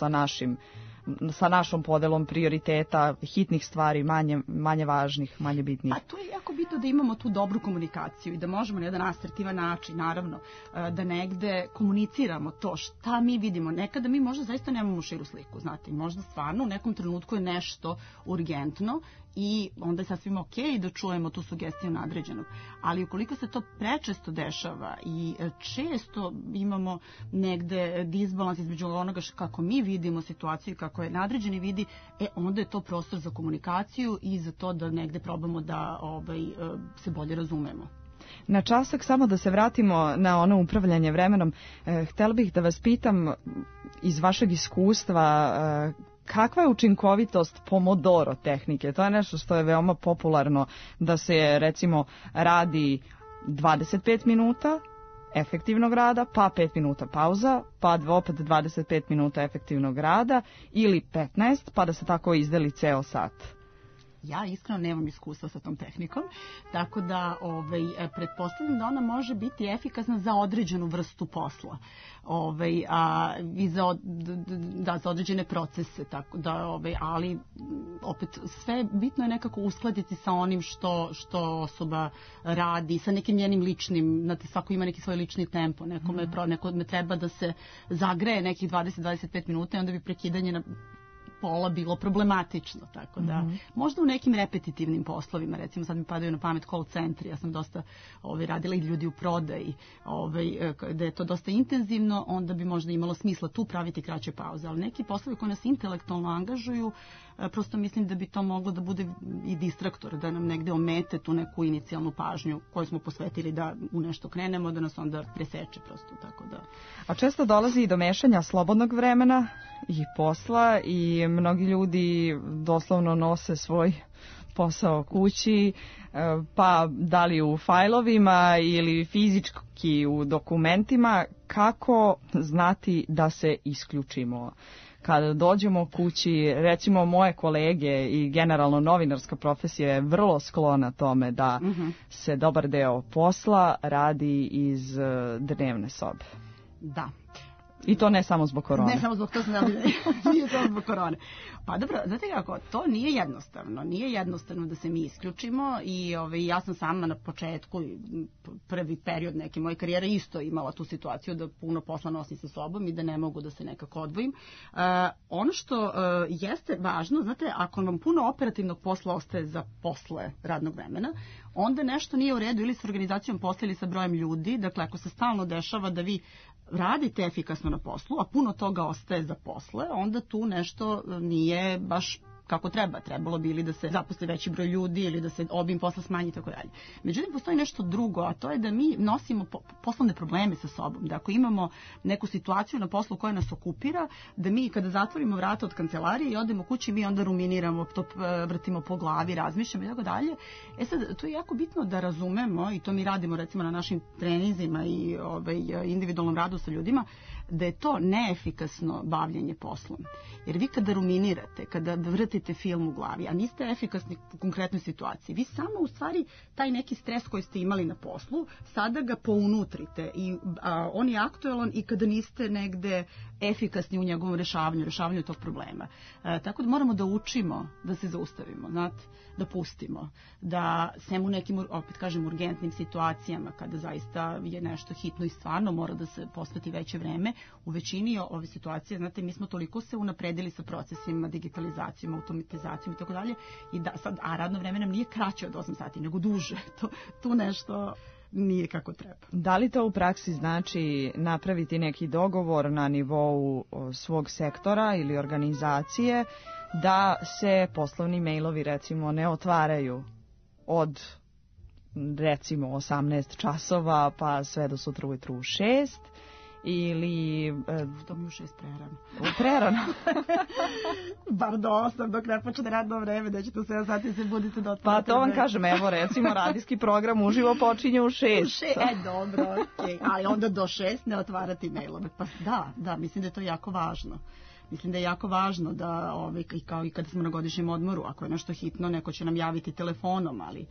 sa našom podelom prioriteta, hitnih stvari, manje važnih, manje bitnih? A tu je jako bitno da imamo tu dobru komunikaciju i da možemo na jedan asertivan način, naravno, da negde komuniciramo to šta mi vidimo. Nekada mi možda zaista nemamo širu sliku, znate, možda stvarno u nekom trenutku je nešto urgentno i onda je sasvim okej da čujemo tu sugestiju nadređenog. Ali ukoliko se to prečesto dešava i često imamo negde disbalans između onoga kako mi vidimo situaciju i kako je nadređeni vidi, onda je to prostor za komunikaciju i za to da negde probamo da se bolje razumemo. Na časak samo da se vratimo na ono upravljanje vremenom. Htela bih da vas pitam iz vašeg iskustva kakva je učinkovitost Pomodoro tehnike? To je nešto što je veoma popularno, da se recimo radi 25 minuta efektivnog rada, pa 5 minuta pauza, pa opet 25 minuta efektivnog rada ili 15, pa da se tako izdeli ceo sat. Ja iskreno nemam iskustva sa tom tehnikom, tako da pretpostavljam da ona može biti efikasna za određenu vrstu posla i za određene procese, tako da, ali opet sve bitno je nekako uskladiti sa onim što osoba radi, sa nekim njenim ličnim, znate, svako ima neki svoj lični tempo, nekome treba da se zagreje nekih 20-25 minuta i onda bi prekidanje na pola bilo problematično, tako da možda u nekim repetitivnim poslovima, recimo sad mi padaju na pamet call centri, ja sam dosta radila i ljudi u prodaji, da je to dosta intenzivno, onda bi možda imalo smisla tu praviti kraće pauze, ali neki poslovi koji nas intelektualno angažuju, prosto mislim da bi to moglo da bude i distraktor, da nam negde omete tu neku inicijalnu pažnju koju smo posvetili da u nešto krenemo, da nas onda preseče prosto, tako da. A često dolazi i do mešanja slobodnog vremena i posla i mnogi ljudi doslovno nose svoj posao kući, pa da li u fajlovima ili fizički u dokumentima. Kako znati da se isključimo? Kada dođemo kući, recimo moje kolege i generalno novinarska profesija je vrlo sklona tome da se dobar deo posla radi iz dnevne sobe. Da. I to ne samo zbog korone. Ne samo zbog toga, nije samo zbog korone. Pa dobro, znate kako, to nije jednostavno. Nije jednostavno da se mi isključimo i ja sam sama na početku, prvi period neke moje karijere isto imala tu situaciju da puno posla nosim sa sobom i da ne mogu da se nekako odvojim. Ono što jeste važno, znate, ako vam puno operativnog posla ostaje za posle radnog vremena, onda nešto nije u redu ili s organizacijom posla ili sa brojem ljudi. Dakle, ako se stalno dešava da vi radite efikasno na poslu, a puno toga ostaje za posle, onda tu nešto nije baš kako treba. Trebalo bi ili da se zaposli veći broj ljudi ili da se obim posla smanji i tako dalje. Međutim, postoji nešto drugo, a to je da mi nosimo poslovne probleme sa sobom. Da ako imamo neku situaciju na poslu koja nas okupira, da mi kada zatvorimo vrata od kancelarije i odemo kući, mi onda ruminiramo, to vrtimo po glavi, razmišljamo i tako dalje. Sad, to je jako bitno da razumemo, i to mi radimo recimo na našim treninzima i individualnom radu sa ljudima, da je to neefikasno bavljenje poslom. Jer vi kada ruminirate, kada vrtite film u glavi, a niste efikasni u konkretnoj situaciji, vi samo u stvari taj neki stres koji ste imali na poslu, sada ga pounutrite i on je aktualan i kada niste negde efikasni u njegovom rešavanju tog problema. Tako da moramo da učimo da se zaustavimo, znate, da pustimo, da sem u nekim, opet kažem, urgentnim situacijama, kada zaista je nešto hitno i stvarno mora da se posveti veće vreme, u većini ove situacije, znate, mi smo toliko se unapredili sa procesima, digitalizacijom, automatizacijom i tako dalje, i da sad, a radno vreme nam nije kraće od 8 sati, nego duže. Tu nešto nije kako treba. Da li to u praksi znači napraviti neki dogovor na nivou svog sektora ili organizacije da se poslovni mailovi recimo ne otvaraju od recimo 18 časova pa sve do sutra ujutru u 6 ili... To mi u 6 prerano. Prerano? Bar do 8 dok ne počne radno vreme, da ćete u 7 sati se budite do otvarate. Pa to vam kažem, evo recimo radijski program uživo počinje u 6. Dobro, okej. Ali onda do 6 ne otvarati mailove. Pa da, mislim da je to jako važno. Mislim da je jako važno da, kao i kada smo na godišnjem odmoru, ako je nešto hitno, neko će nam javiti telefonom, ali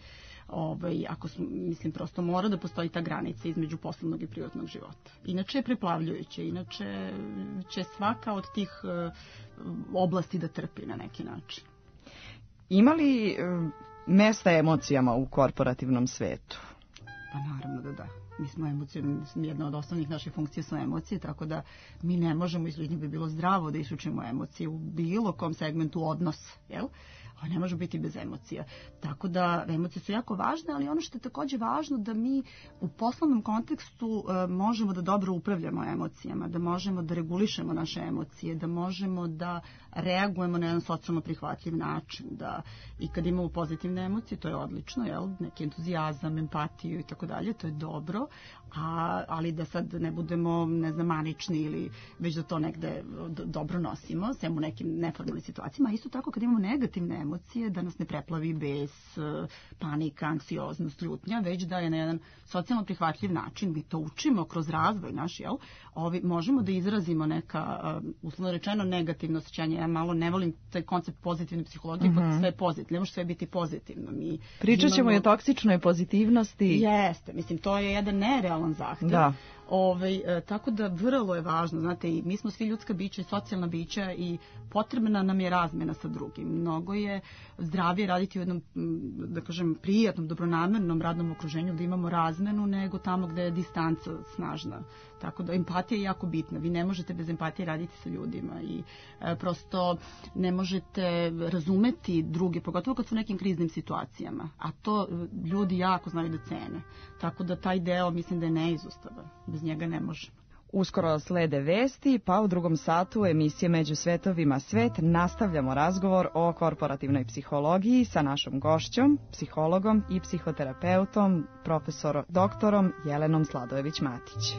mislim, prosto mora da postoji ta granica između poslovnog i privatnog života. Inače je preplavljujuće, inače će svaka od tih oblasti da trpi na neki način. Ima li mesta emocijama u korporativnom svetu? Pa naravno da da. Mi smo emocije, jedna od osnovnih naših funkcija su emocije, tako da mi ne možemo, izgleda bi bilo zdravo da isključimo emocije u bilo kom segmentu odnosa, jel? Ne može biti bez emocija. Tako da emocije su jako važne, ali ono što je također važno da mi u poslovnom kontekstu možemo da dobro upravljamo emocijama, da možemo da regulišemo naše emocije, da možemo da reagujemo na jedan socijalno prihvatljiv način, da i kad imamo pozitivne emocije, to je odlično, jel? Neki entuzijazam, empatiju i tako dalje, to je dobro, ali da sad ne budemo, ne znam, manični ili već da to negde dobro nosimo, sem u nekim neformalnim situacijama, a isto tako kad imamo negativne emocije, da nas ne preplavi bes, panika, anksioznost, ljutnja, već da je na jedan socijalno prihvatljiv način, mi to učimo kroz razvoj naš, jel? Možemo da izrazimo neka, uslovno rečeno, negativno osjećanje. Ja malo ne volim taj koncept pozitivne psihologije, pa sve pozitivno, ne može sve biti pozitivno. Pričat ćemo i o toksičnoj pozitivnosti. Jeste, mislim, to je jedan nerealan zahtev. Da. Tako da vrlo je važno, znate, i mi smo svi ljudska bića i socijalna bića i potrebna nam je razmena sa drugim. Mnogo je zdravije raditi u jednom, da kažem, prijatnom, dobronamernom radnom okruženju gdje imamo razmenu nego tamo gdje je distanca snažna. Tako da empatija je jako bitna. Vi ne možete bez empatije raditi sa ljudima i prosto ne možete razumeti druge, pogotovo kad su u nekim kriznim situacijama. A to ljudi jako znaju da cene. Tako da taj deo mislim da je neizostavan. Bez njega ne može. Uskoro slede vesti, pa u drugom satu emisije Među svetovima svet nastavljamo razgovor o korporativnoj psihologiji sa našom gošćom, psihologom i psihoterapeutom, profesorom doktorom Jelenom Sladojević-Matić.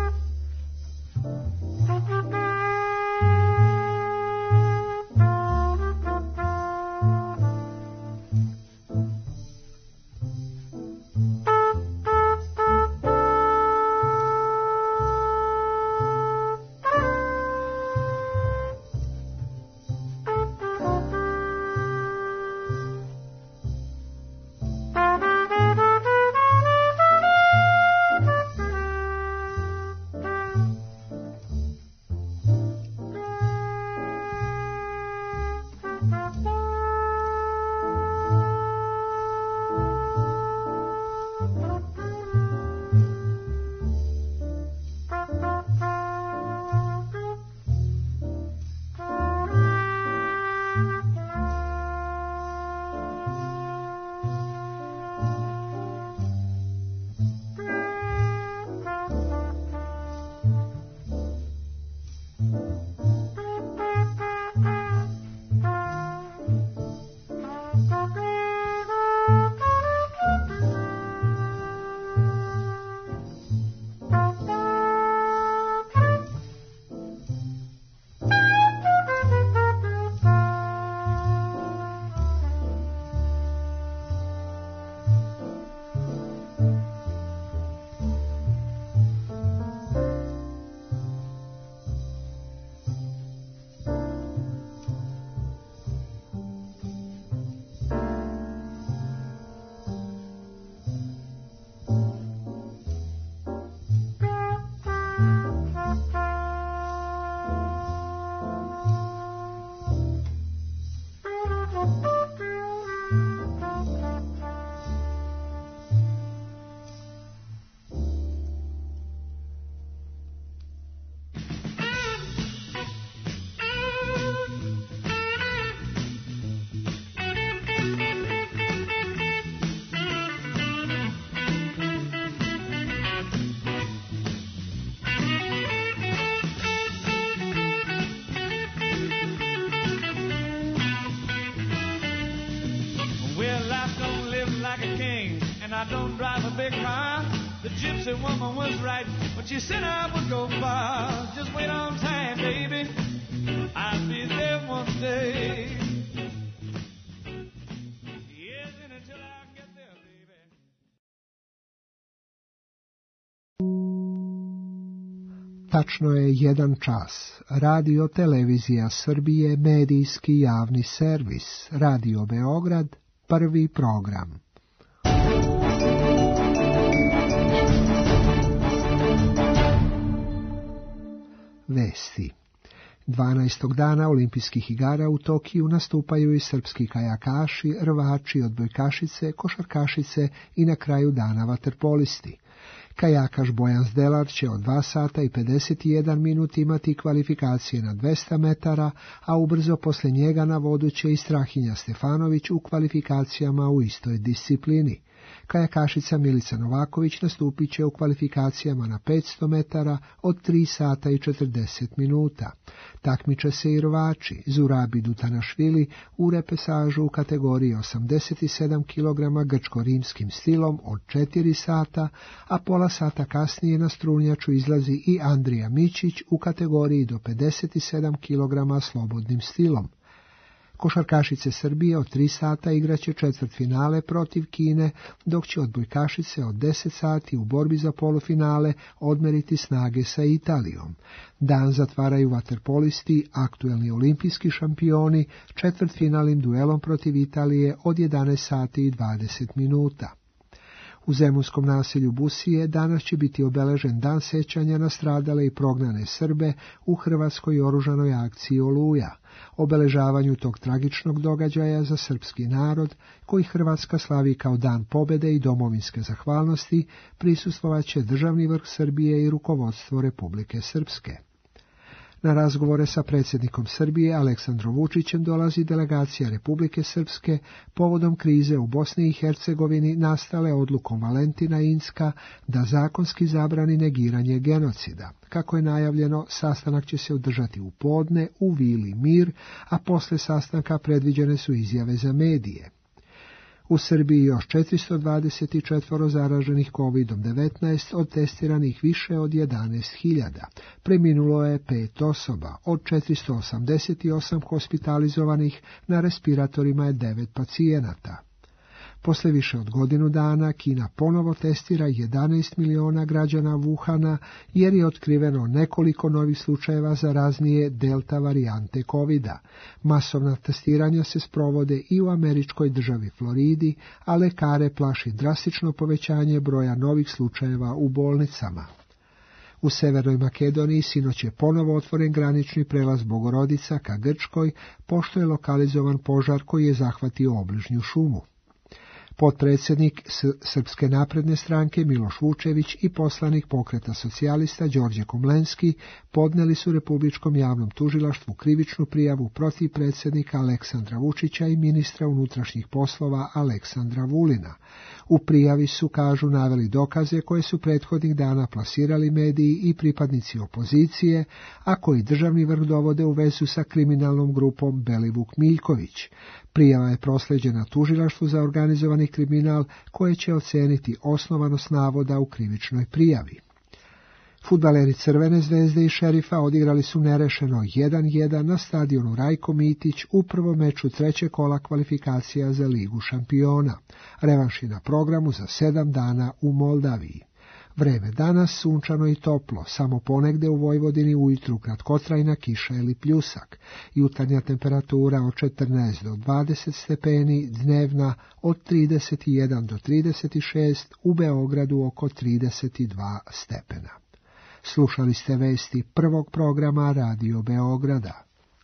I don't drive a big car. The gypsy woman was right when she said I would go far. Just wait on time, baby. I'll be there one day. Yes, and until I get there, baby. Tačno je 1 čas. Radio Televizija Srbije, medijski javni servis. Radio Beograd, prvi program. Vesti. 12. dana olimpijskih igara u Tokiju nastupaju i srpski kajakaši, rvači, odbojkašice, košarkašice i na kraju dana vaterpolisti. Kajakaš Bojan Zdelar će od 2 sata i 51 minut imati kvalifikacije na 200 metara, a ubrzo posle njega na vodu će i Strahinja Stefanović u kvalifikacijama u istoj disciplini. Kajakašica Milica Novaković nastupit će u kvalifikacijama na 500 metara od 3 sata i 40 minuta. Takmiče se i rvači Zurabi Dutanašvili u repesažu u kategoriji 87 kg grčko-rimskim stilom od 4 sata, a pola sata kasnije na strunjaču izlazi i Andrija Mićić u kategoriji do 57 kg slobodnim stilom. Košarkašice Srbije od 3 sata igraće četvrtfinale protiv Kine, dok će odbojkašice od 10 sati u borbi za polufinale odmeriti snage sa Italijom. Dan zatvaraju vaterpolisti, aktuelni olimpijski šampioni, četvrtfinalnim duelom protiv Italije od 11 sati i 20 minuta. U zemunskom naselju Busije danas će biti obeležen dan sećanja na stradale i prognane Srbe u hrvatskoj oružanoj akciji Oluja. Obeležavanju tog tragičnog događaja za srpski narod, koji Hrvatska slavi kao dan pobjede i domovinske zahvalnosti, prisustvovat će državni vrh Srbije i rukovodstvo Republike Srpske. Na razgovore sa predsjednikom Srbije Aleksandrom Vučićem dolazi delegacija Republike Srpske povodom krize u Bosni i Hercegovini nastale odlukom Valentina Inzka da zakonski zabrani negiranje genocida. Kako je najavljeno, sastanak će se održati u podne u Vili Mir, a posle sastanka predviđene su izjave za medije. U Srbiji još 424 zaraženih COVID-19, od testiranih više od 11.000. Preminulo je 5 osoba, od 488 hospitalizovanih na respiratorima je 9 pacijenata. Posle više od godinu dana Kina ponovo testira 11 miliona građana Wuhana jer je otkriveno nekoliko novih slučajeva zaraznije delta varijante COVID-a. Masovna testiranja se sprovode i u američkoj državi Floridi, a lekare plaši drastično povećanje broja novih slučajeva u bolnicama. U Severnoj Makedoniji sinoć je ponovo otvoren granični prelaz Bogorodica ka Grčkoj, pošto je lokalizovan požar koji je zahvatio obližnju šumu. Potpredsjednik Srpske napredne stranke Miloš Vučević i poslanik Pokreta socijalista Đorđe Komlenski podneli su Republičkom javnom tužilaštvu krivičnu prijavu protiv predsjednika Aleksandra Vučića i ministra unutrašnjih poslova Aleksandra Vulina. U prijavi su, kažu, naveli dokaze koje su prethodnih dana plasirali mediji i pripadnici opozicije, a koji državni vrh dovode u vezu sa kriminalnom grupom Belivuk Miljković. Prijava je prosleđena tužilaštvu za organizovani kriminal koje će oceniti osnovanost navoda u krivičnoj prijavi. Fudbaleri Crvene zvezde i Šerifa odigrali su nerešeno 1:1 na stadionu Rajko Mitić u prvom meču trećeg kola kvalifikacija za Ligu šampiona. Revanš je na programu za 7 dana u Moldaviji. Vreme danas sunčano i toplo, samo ponegde u Vojvodini ujutru kratkotrajna kiša ili pljusak. Jutarnja temperatura od 14 do 20 stepeni, dnevna od 31 do 36, u Beogradu oko 32 stepena. Slušali ste vesti prvog programa Radio Beograda.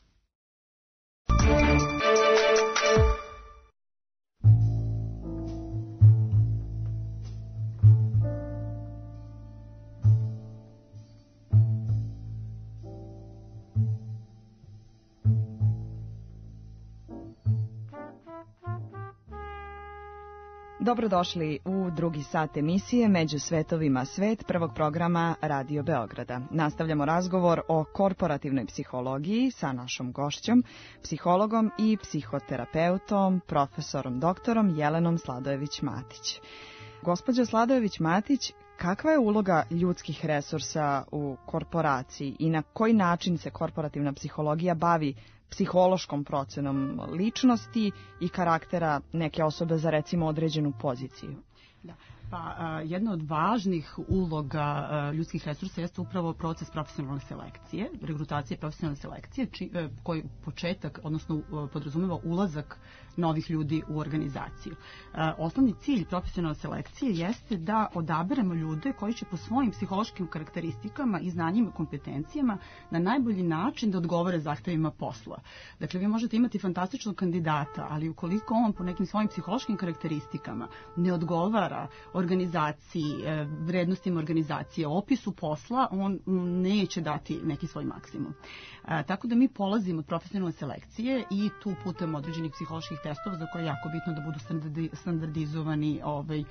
Dobrodošli u drugi sat emisije Među svetovima svet prvog programa Radio Beograda. Nastavljamo razgovor o korporativnoj psihologiji sa našom gošćom, psihologom i psihoterapeutom, profesorom doktorom Jelenom Sladojević-Matić. Gospođo Sladojević-Matić, kakva je uloga ljudskih resursa u korporaciji i na koji način se korporativna psihologija bavi psihološkom procenom ličnosti i karaktera neke osobe za recimo određenu poziciju? Da. Pa jedna od važnih uloga ljudskih resursa jeste upravo proces profesionalne selekcije, regrutacije profesionalne selekcije, koji početak, odnosno podrazumeva ulazak novih ljudi u organizaciju. Osnovni cilj profesionalne selekcije jeste da odaberemo ljude koji će po svojim psihološkim karakteristikama i znanjima i kompetencijama na najbolji način da odgovore zahtevima posla. Dakle, vi možete imati fantastičnog kandidata, ali ukoliko on po nekim svojim psihološkim karakteristikama ne odgovara organizaciji, vrednostima organizacije, opisu posla, on neće dati neki svoj maksimum. Tako da mi polazimo od profesionalne selekcije i tu putem određenih psiholoških testova za koje je jako bitno da budu standardizovani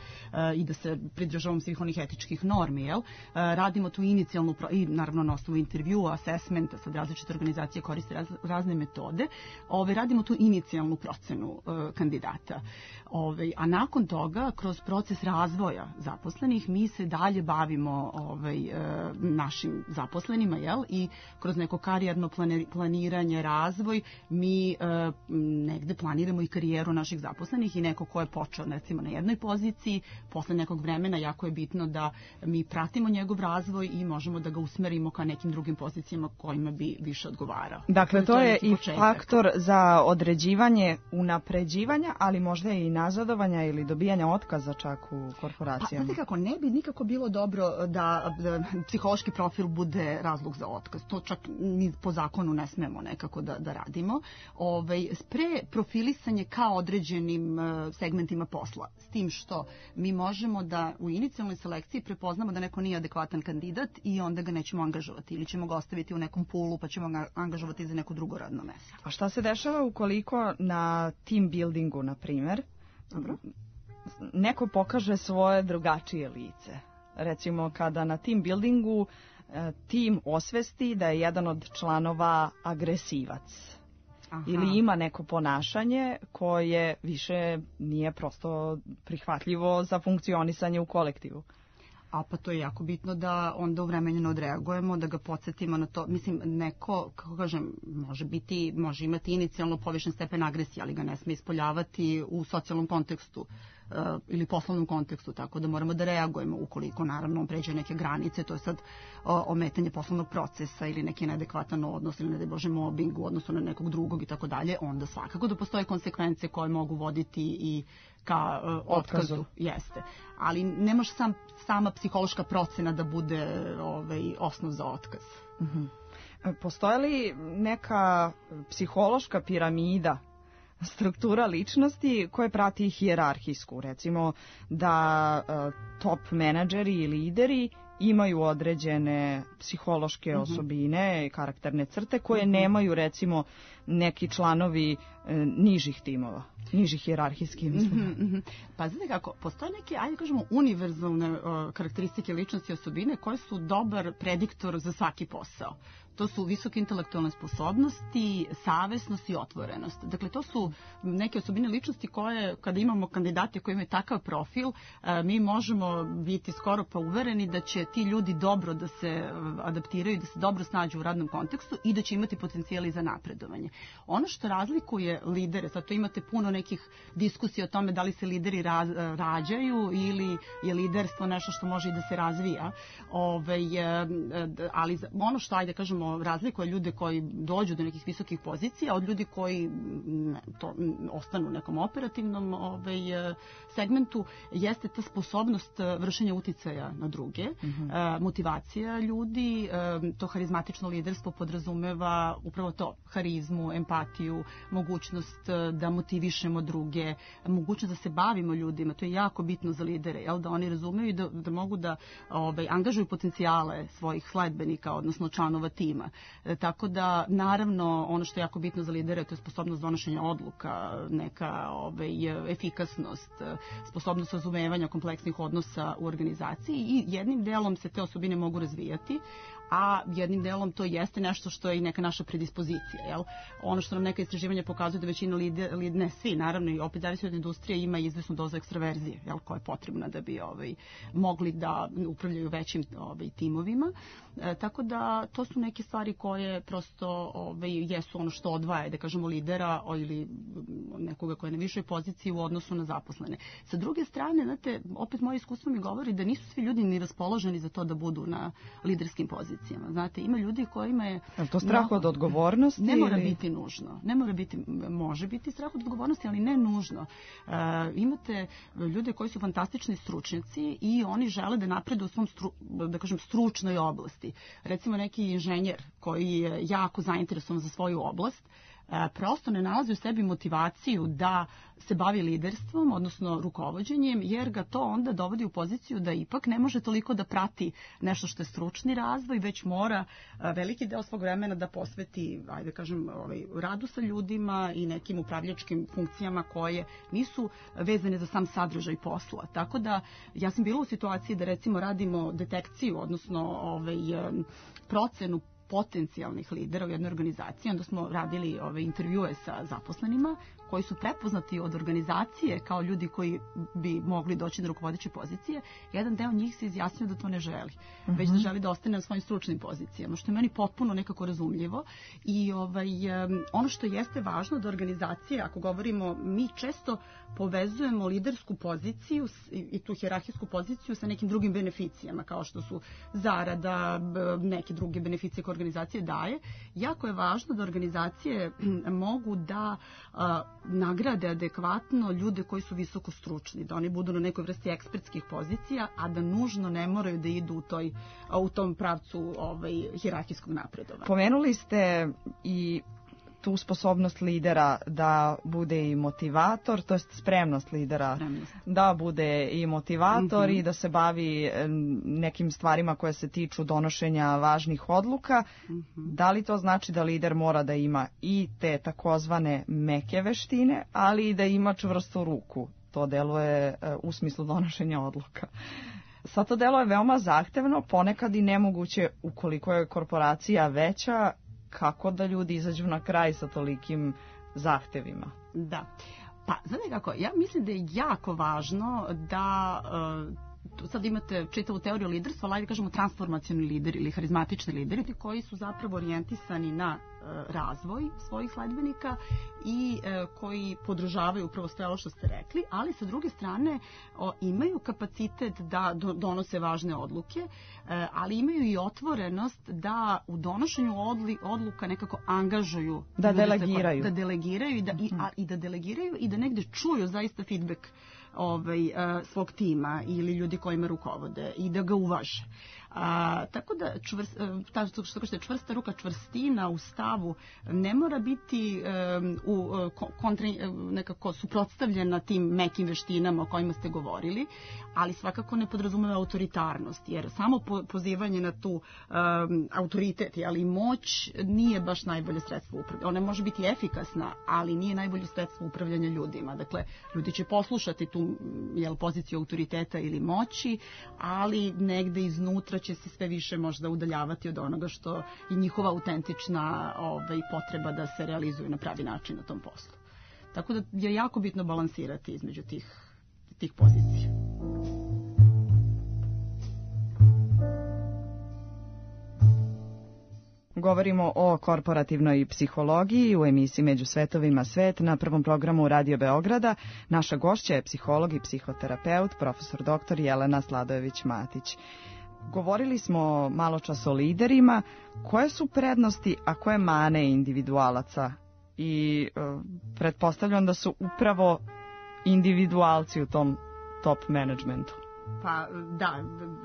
i da se pridržavamo svih onih etičkih normi. Radimo tu inicijalnu i naravno na osnovu intervjua, assessmenta, sad različite organizacije koriste razne metode. Radimo tu inicijalnu procenu kandidata. A nakon toga, kroz proces razvoja zaposlenih, mi se dalje bavimo našim zaposlenima, i kroz neko karijerno planiranje, razvoj, mi negde planiramo i karijeru naših zaposlenih i neko ko je počeo recimo na jednoj poziciji, posle nekog vremena jako je bitno da mi pratimo njegov razvoj i možemo da ga usmerimo ka nekim drugim pozicijama kojima bi više odgovarao. Dakle, to je i faktor za određivanje unapređivanja, ali možda i nazadovanja ili dobijanja otkaza čak u korporacijama? Pa, znate kako, ne bi nikako bilo dobro da psihološki profil bude razlog za otkaz. To čak mi po zakonu ne smemo nekako da radimo. Pre profilisanje kao određenim segmentima posla. S tim što mi možemo da u inicijalnoj selekciji prepoznamo da neko nije adekvatan kandidat i onda ga nećemo angažovati ili ćemo ga ostaviti u nekom pulu pa ćemo ga angažovati za neko drugo radno mesto. A šta se dešava ukoliko na team buildingu, na primer, neko pokaže svoje drugačije lice? Recimo kada na team buildingu tim osvesti da je jedan od članova agresivac. Aha. Ili ima neko ponašanje koje više nije prosto prihvatljivo za funkcionisanje u kolektivu. A pa to je jako bitno da onda uvremenjeno odreagujemo, da ga podsjetimo na to. Mislim, neko, kako kažem, može imati inicijalno povišen stepen agresije, ali ga ne sme ispoljavati u socijalnom kontekstu ili poslovnom kontekstu, tako da moramo da reagujemo ukoliko naravno on pređe neke granice, to je sad ometanje poslovnog procesa ili neki neadekvatan odnos ili ne daj Bože mobbing u odnosu na nekog drugog i tako dalje, onda svakako da postoje konsekvence koje mogu voditi i ka otkazu. Jeste. Ali ne može sama psihološka procena da bude osnov za otkaz. Postoje li neka psihološka piramida, struktura ličnosti koje prati hijerarhijsku, recimo da top menadžeri i lideri imaju određene psihološke osobine i karakterne crte koje nemaju recimo neki članovi nižih timova, nižih hijerarhijskih. Pa znate kako, postoje neke, ajde kažemo, univerzalne karakteristike ličnosti i osobine koje su dobar prediktor za svaki posao. To su visoke intelektualne sposobnosti, savesnost i otvorenost. Dakle, to su neke osobine ličnosti koje, kada imamo kandidate koji imaju takav profil, mi možemo biti skoro pa uvereni da će ti ljudi dobro da se adaptiraju, da se dobro snađu u radnom kontekstu i da će imati potencijali za napredovanje. Ono što razlikuje lidere, sad to imate puno nekih diskusija o tome da li se lideri rađaju ili je liderstvo nešto što može i da se razvija. Ali ono što, ajde kažemo, razlikuje ljude koji dođu do nekih visokih pozicija od ljudi koji ostanu u nekom operativnom segmentu jeste ta sposobnost vršenja uticaja na druge, motivacija ljudi, to harizmatično liderstvo podrazumeva upravo to, harizmu, empatiju, mogućnost da motivišemo druge, mogućnost da se bavimo ljudima, to je jako bitno za lidere, da oni razumeju i da mogu da angažuju potencijale svojih sledbenika, odnosno članova tima. Tako da, naravno, ono što je jako bitno za lidere, to je sposobnost donošenja odluka, neka efikasnost, sposobnost razumevanja kompleksnih odnosa u organizaciji i jednim delom se te osobine mogu razvijati, a jednim delom to jeste nešto što je i neka naša predispozicija. Jel? Ono što nam neka istraživanja pokazuju da većina ne svi, naravno i opet zavisi od industrije, ima izvesnu dozu ekstraverzije, jel, koja je potrebna da bi mogli da upravljaju većim timovima. Tako da to su neke stvari koje prosto jesu ono što odvaja, da kažemo, lidera ili nekoga koja je na višoj poziciji u odnosu na zaposlene. Sa druge strane, znate, opet moje iskustvo mi govori da nisu svi ljudi ni raspoloženi za to da budu na liderskim pozicijama. Znate, ima ljudi kojima je... to strah od odgovornosti? Ne mora biti nužno. Ne mora biti, može biti strah od odgovornosti, ali ne nužno. Imate ljude koji su fantastični stručnjaci i oni žele da napredu u svom stručnoj oblasti. Recimo neki inženjer koji je jako zainteresovan za svoju oblast, prosto ne nalazi u sebi motivaciju da se bavi liderstvom, odnosno rukovođenjem, jer ga to onda dovodi u poziciju da ipak ne može toliko da prati nešto što je stručni razvoj, već mora veliki deo svog vremena da posveti, ajde kažem, radu sa ljudima i nekim upravljačkim funkcijama koje nisu vezane za sam sadržaj posla. Tako da ja sam bila u situaciji da recimo radimo detekciju, odnosno procenu potencijalnih lidera u jednoj organizaciji, onda smo radili intervjue sa zaposlenima koji su prepoznati od organizacije kao ljudi koji bi mogli doći na rukovodeće pozicije. Jedan deo njih se izjasnio da to ne želi, već da želi da ostane na svojim stručnim pozicijama, što je meni potpuno nekako razumljivo. I ono što jeste važno da organizacije, ako govorimo, mi često povezujemo lidersku poziciju i tu hijerarhijsku poziciju sa nekim drugim beneficijama, kao što su zarada, neke druge beneficije koje organizacije daje, jako je važno da organizacije mogu da nagrade adekvatno ljude koji su visoko stručni, da oni budu na nekoj vrsti ekspertskih pozicija, a da nužno ne moraju da idu u tom pravcu hijerarhijskog napredovanja. Pomenuli ste i tu sposobnost lidera da bude i motivator, to jest spremnost lidera da bude i motivator i da se bavi nekim stvarima koje se tiču donošenja važnih odluka. Da li to znači da lider mora da ima i te takozvane meke veštine, ali i da ima čvrstu ruku? To deluje u smislu donošenja odluka. Sad to deluje veoma zahtevno, ponekad i nemoguće ukoliko je korporacija veća. Kako da ljudi izađu na kraj sa tolikim zahtevima? Da. Pa, znate kako, ja mislim da je jako važno da sad imate čitavu teoriju liderstva, ali ajde kažemo transformacioni lideri ili harizmatični lideri koji su zapravo orijentisani na razvoj svojih sledbenika i koji podržavaju upravo sve ovo što ste rekli, ali sa druge strane imaju kapacitet da donose važne odluke, ali imaju i otvorenost da u donošenju odluka nekako angažuju, da delegiraju, i da negde čuju zaista feedback svog tima ili ljudi kojima rukovode i da ga uvaže. Tako da što kažete, čvrsta ruka, čvrstina u stavu ne mora biti nekako suprotstavljena tim mekim veštinama o kojima ste govorili, ali svakako ne podrazumeva autoritarnost, jer samo pozivanje na tu autoritet, ali moć nije baš najbolje sredstvo upravljanja. Ona može biti efikasna, ali nije najbolje sredstvo upravljanja ljudima. Dakle, ljudi će poslušati tu poziciju autoriteta ili moći, ali negde iznutra će se sve više možda udaljavati od onoga što je njihova autentična potreba da se realizuju na pravi način na tom poslu. Tako da je jako bitno balansirati između tih pozicija. Govorimo o korporativnoj psihologiji u emisiji Među svetovima svet na prvom programu Radio Beograda. Naša gošća je psiholog i psihoterapeut, profesor dr. Jelena Sladojević-Matić. Govorili smo malo čas o liderima. Koje su prednosti, a koje mane individualaca? I pretpostavljam da su upravo individualci u tom top managementu. Pa da,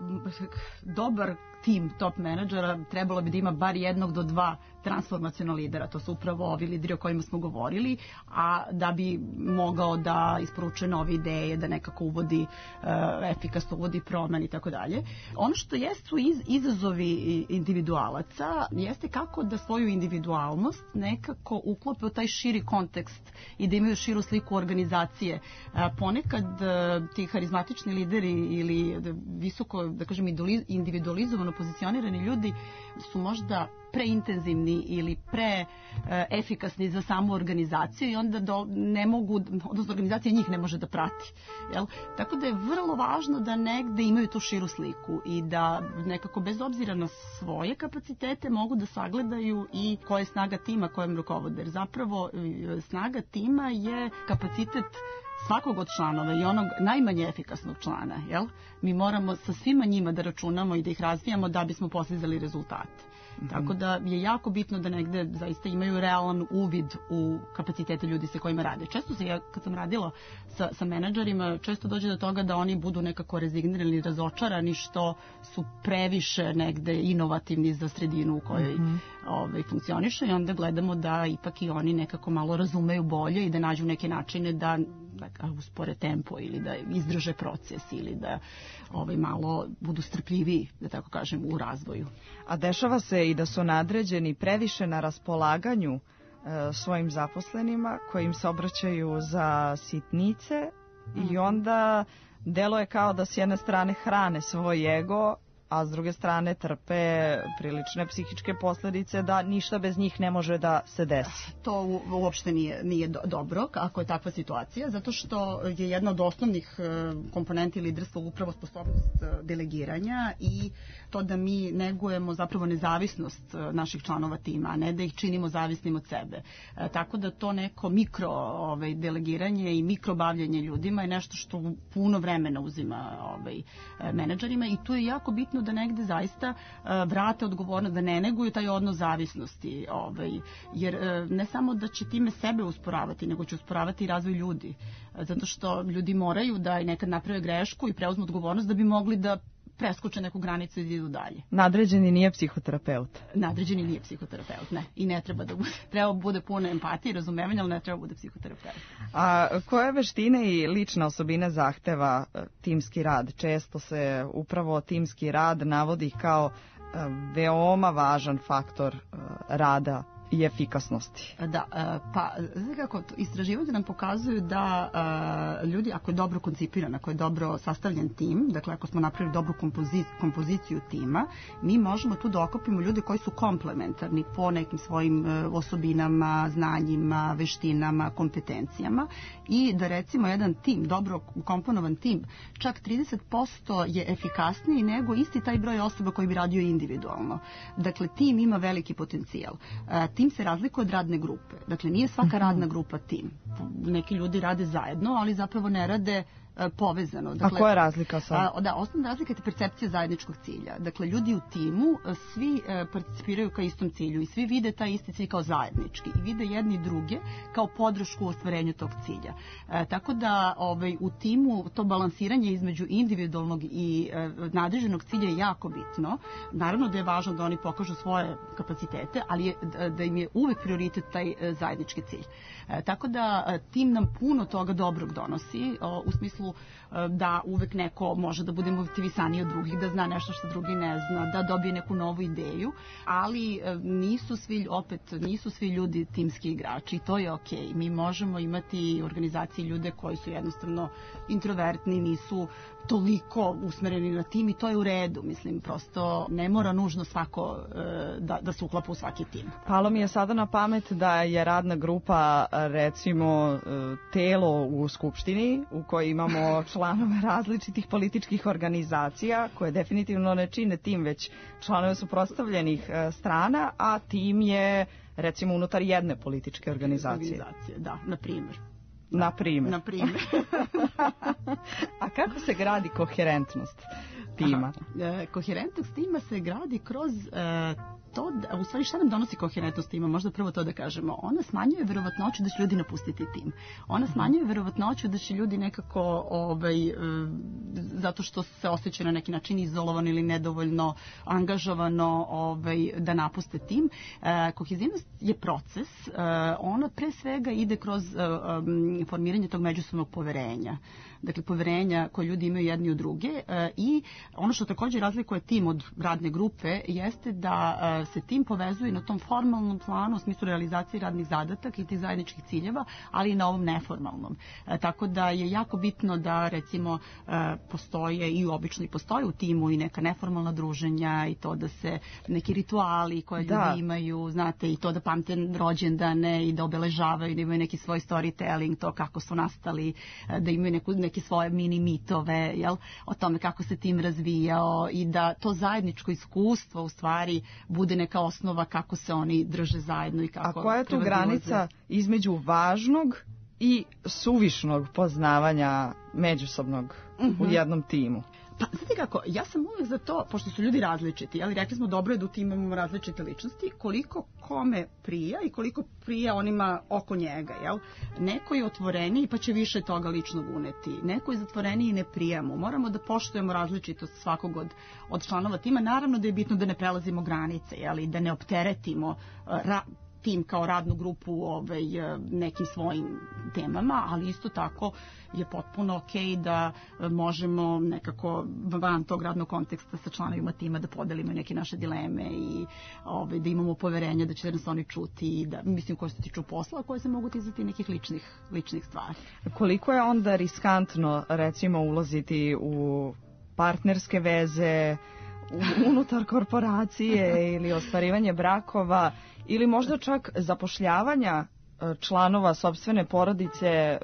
dobar tim top menadžera trebalo bi da ima bar 1 do 2 transformaciona lidera. To su upravo ovi lideri o kojima smo govorili, a da bi mogao da isporučuje nove ideje, da nekako uvodi efikasno, uvodi promene i tako dalje. Ono što jesu izazovi individualaca jeste kako da svoju individualnost nekako uklope u taj širi kontekst i da imaju širu sliku organizacije. Ponekad ti harizmatični lideri ili visoko, da kažem, individualizovano pozicionirani ljudi su možda preintenzivni ili preefikasni za samu organizaciju i onda ne mogu, odnosno organizacija njih ne može da prati. Jel? Tako da je vrlo važno da negde imaju tu širu sliku i da nekako bez obzira na svoje kapacitete mogu da sagledaju i koja je snaga tima kojem rukovode. Jer zapravo snaga tima je kapacitet svakog od članova i onog najmanje efikasnog člana. Jel? Mi moramo sa svima njima da računamo i da ih razvijamo da bismo postizali rezultate. Tako da je jako bitno da negde zaista imaju realan uvid u kapacitete ljudi sa kojima rade. Često se, kad sam radila sa menadžerima, često dođe do toga da oni budu nekako rezignirani, razočarani što su previše negde inovativni za sredinu u kojoj funkcionišu i onda gledamo da ipak i oni nekako malo razumeju bolje i da nađu neke načine da uspore tempo ili da izdrže proces ili da malo budu strpljiviji, da tako kažem, u razvoju. A dešava se i da su nadređeni previše na raspolaganju svojim zaposlenima koji im se obraćaju za sitnice i onda deluje kao da s jedne strane hrane svoj ego, a s druge strane trpe prilične psihičke posljedice da ništa bez njih ne može da se desi. To uopšte nije dobro ako je takva situacija, zato što je jedna od osnovnih komponenti liderstva upravo sposobnost delegiranja i to da mi negujemo zapravo nezavisnost naših članova tima, a ne da ih činimo zavisnim od sebe. Tako da to neko mikro delegiranje i mikrobavljanje ljudima je nešto što puno vremena uzima menadžerima i tu je jako bitno bitno da negde zaista vrate odgovornost, da ne neguju taj odnos zavisnosti, jer ne samo da će time sebe usporavati, nego će usporavati i razvoj ljudi, zato što ljudi moraju da nekad naprave grešku i preuzmu odgovornost da bi mogli da preskoče neku granicu i idu dalje. Nadređeni nije psihoterapeut. Nadređeni nije psihoterapeut, ne. I ne treba da bude. Treba bude puno empatije i razumevanja, ali ne treba bude psihoterapeut. A koje veštine i lične osobine zahteva timski rad? Često se upravo timski rad navodi kao veoma važan faktor rada i efikasnosti. Da, pa znači kako istraživanja nam pokazuju da ljudi, ako je dobro koncipiran, ako je dobro sastavljen tim, dakle ako smo napravili dobru kompoziciju tima, mi možemo tu da okupimo ljude koji su komplementarni po nekim svojim osobinama, znanjima, veštinama, kompetencijama i da recimo jedan tim, dobro komponovan tim, čak 30% je efikasniji nego isti taj broj osoba koji bi radio individualno. Dakle, tim ima veliki potencijal. Tim se razlikuje od radne grupe. Dakle, nije svaka radna grupa tim. Neki ljudi rade zajedno, ali zapravo ne rade povezano. Dakle, a koja je razlika sad? Da, osnovna razlika je percepcija zajedničkog cilja. Dakle, ljudi u timu svi participiraju ka istom cilju i svi vide taj isti cilj kao zajednički i vide jedni druge kao podršku u ostvarenju tog cilja. Tako da u timu to balansiranje između individualnog i nadređenog cilja je jako bitno. Naravno da je važno da oni pokažu svoje kapacitete, ali da im je uvek prioritet taj zajednički cilj. Tako da tim nam puno toga dobrog donosi, u smislu da uvek neko može da bude motivisaniji od drugih, da zna nešto što drugi ne zna, da dobije neku novu ideju, ali nisu svi ljudi timski igrači i to je okej. Mi možemo imati organizacije ljude koji su jednostavno introvertni, nisu toliko usmereni na tim i to je u redu. Mislim, prosto ne mora nužno svako da se uklapa u svaki tim. Palo mi je sada na pamet da je radna grupa recimo telo u Skupštini u kojoj imamo članove različitih političkih organizacija koje definitivno ne čine tim, već članove suprotstavljenih strana, a tim je recimo unutar jedne političke organizacije. Da, na primjer. Na primjer. A kako se gradi koherentnost tima? Koherentnost tima se gradi kroz to, u stvari šta nam donosi koherentnost tima, možda prvo to da kažemo, ona smanjuje verovatnoću da će ljudi napustiti tim. Ona smanjuje verovatnoću da će ljudi nekako, zato što se osjećaju na neki način izolovano ili nedovoljno angažovano da napuste tim. Kohezivnost je proces, ona pre svega ide kroz formiranje tog međusobnog poverenja. Dakle, poverenja koje ljudi imaju jedni u druge i ono što također razlikuje tim od radne grupe jeste da se tim povezuje na tom formalnom planu u smislu realizacije radnih zadataka i tih zajedničkih ciljeva, ali i na ovom neformalnom. Tako da je jako bitno da recimo postoje i obično i postoje u timu i neka neformalna druženja i to da se neki rituali koje ljudi imaju, znate, i to da pamte rođendane i da obeležavaju, da imaju neki svoj storytelling, to kako su nastali, da imaju neke svoje mini mitove, o tome kako se tim razvijao i da to zajedničko iskustvo u stvari bude neka osnova kako se oni drže zajedno i kako. A koja je tu granica između važnog i suvišnog poznavanja međusobnog u jednom timu? Pa, znate kako, ja sam uvijek za to, pošto su ljudi različiti, ali rekli smo dobro je da u timu imamo različite ličnosti, koliko kome prija i koliko prija onima oko njega, Neko je otvoreniji pa će više toga ličnog uneti, neko je zatvoreniji i ne prija mu. Moramo da poštujemo različitost svakog od članova tima, naravno da je bitno da ne prelazimo granice, da ne opteretimo tim kao radnu grupu nekim svojim temama, ali isto tako je potpuno okej da možemo nekako van tog radnog konteksta sa članovima tima da podelimo neke naše dileme i da imamo poverenje da će nas oni čuti i da, mislim, koje se tiču posla, koje se mogu ticati nekih ličnih stvari. Koliko je onda riskantno, recimo, ulaziti u partnerske veze, unutar korporacije ili ostvarivanje brakova ili možda čak zapošljavanja članova sopstvene porodice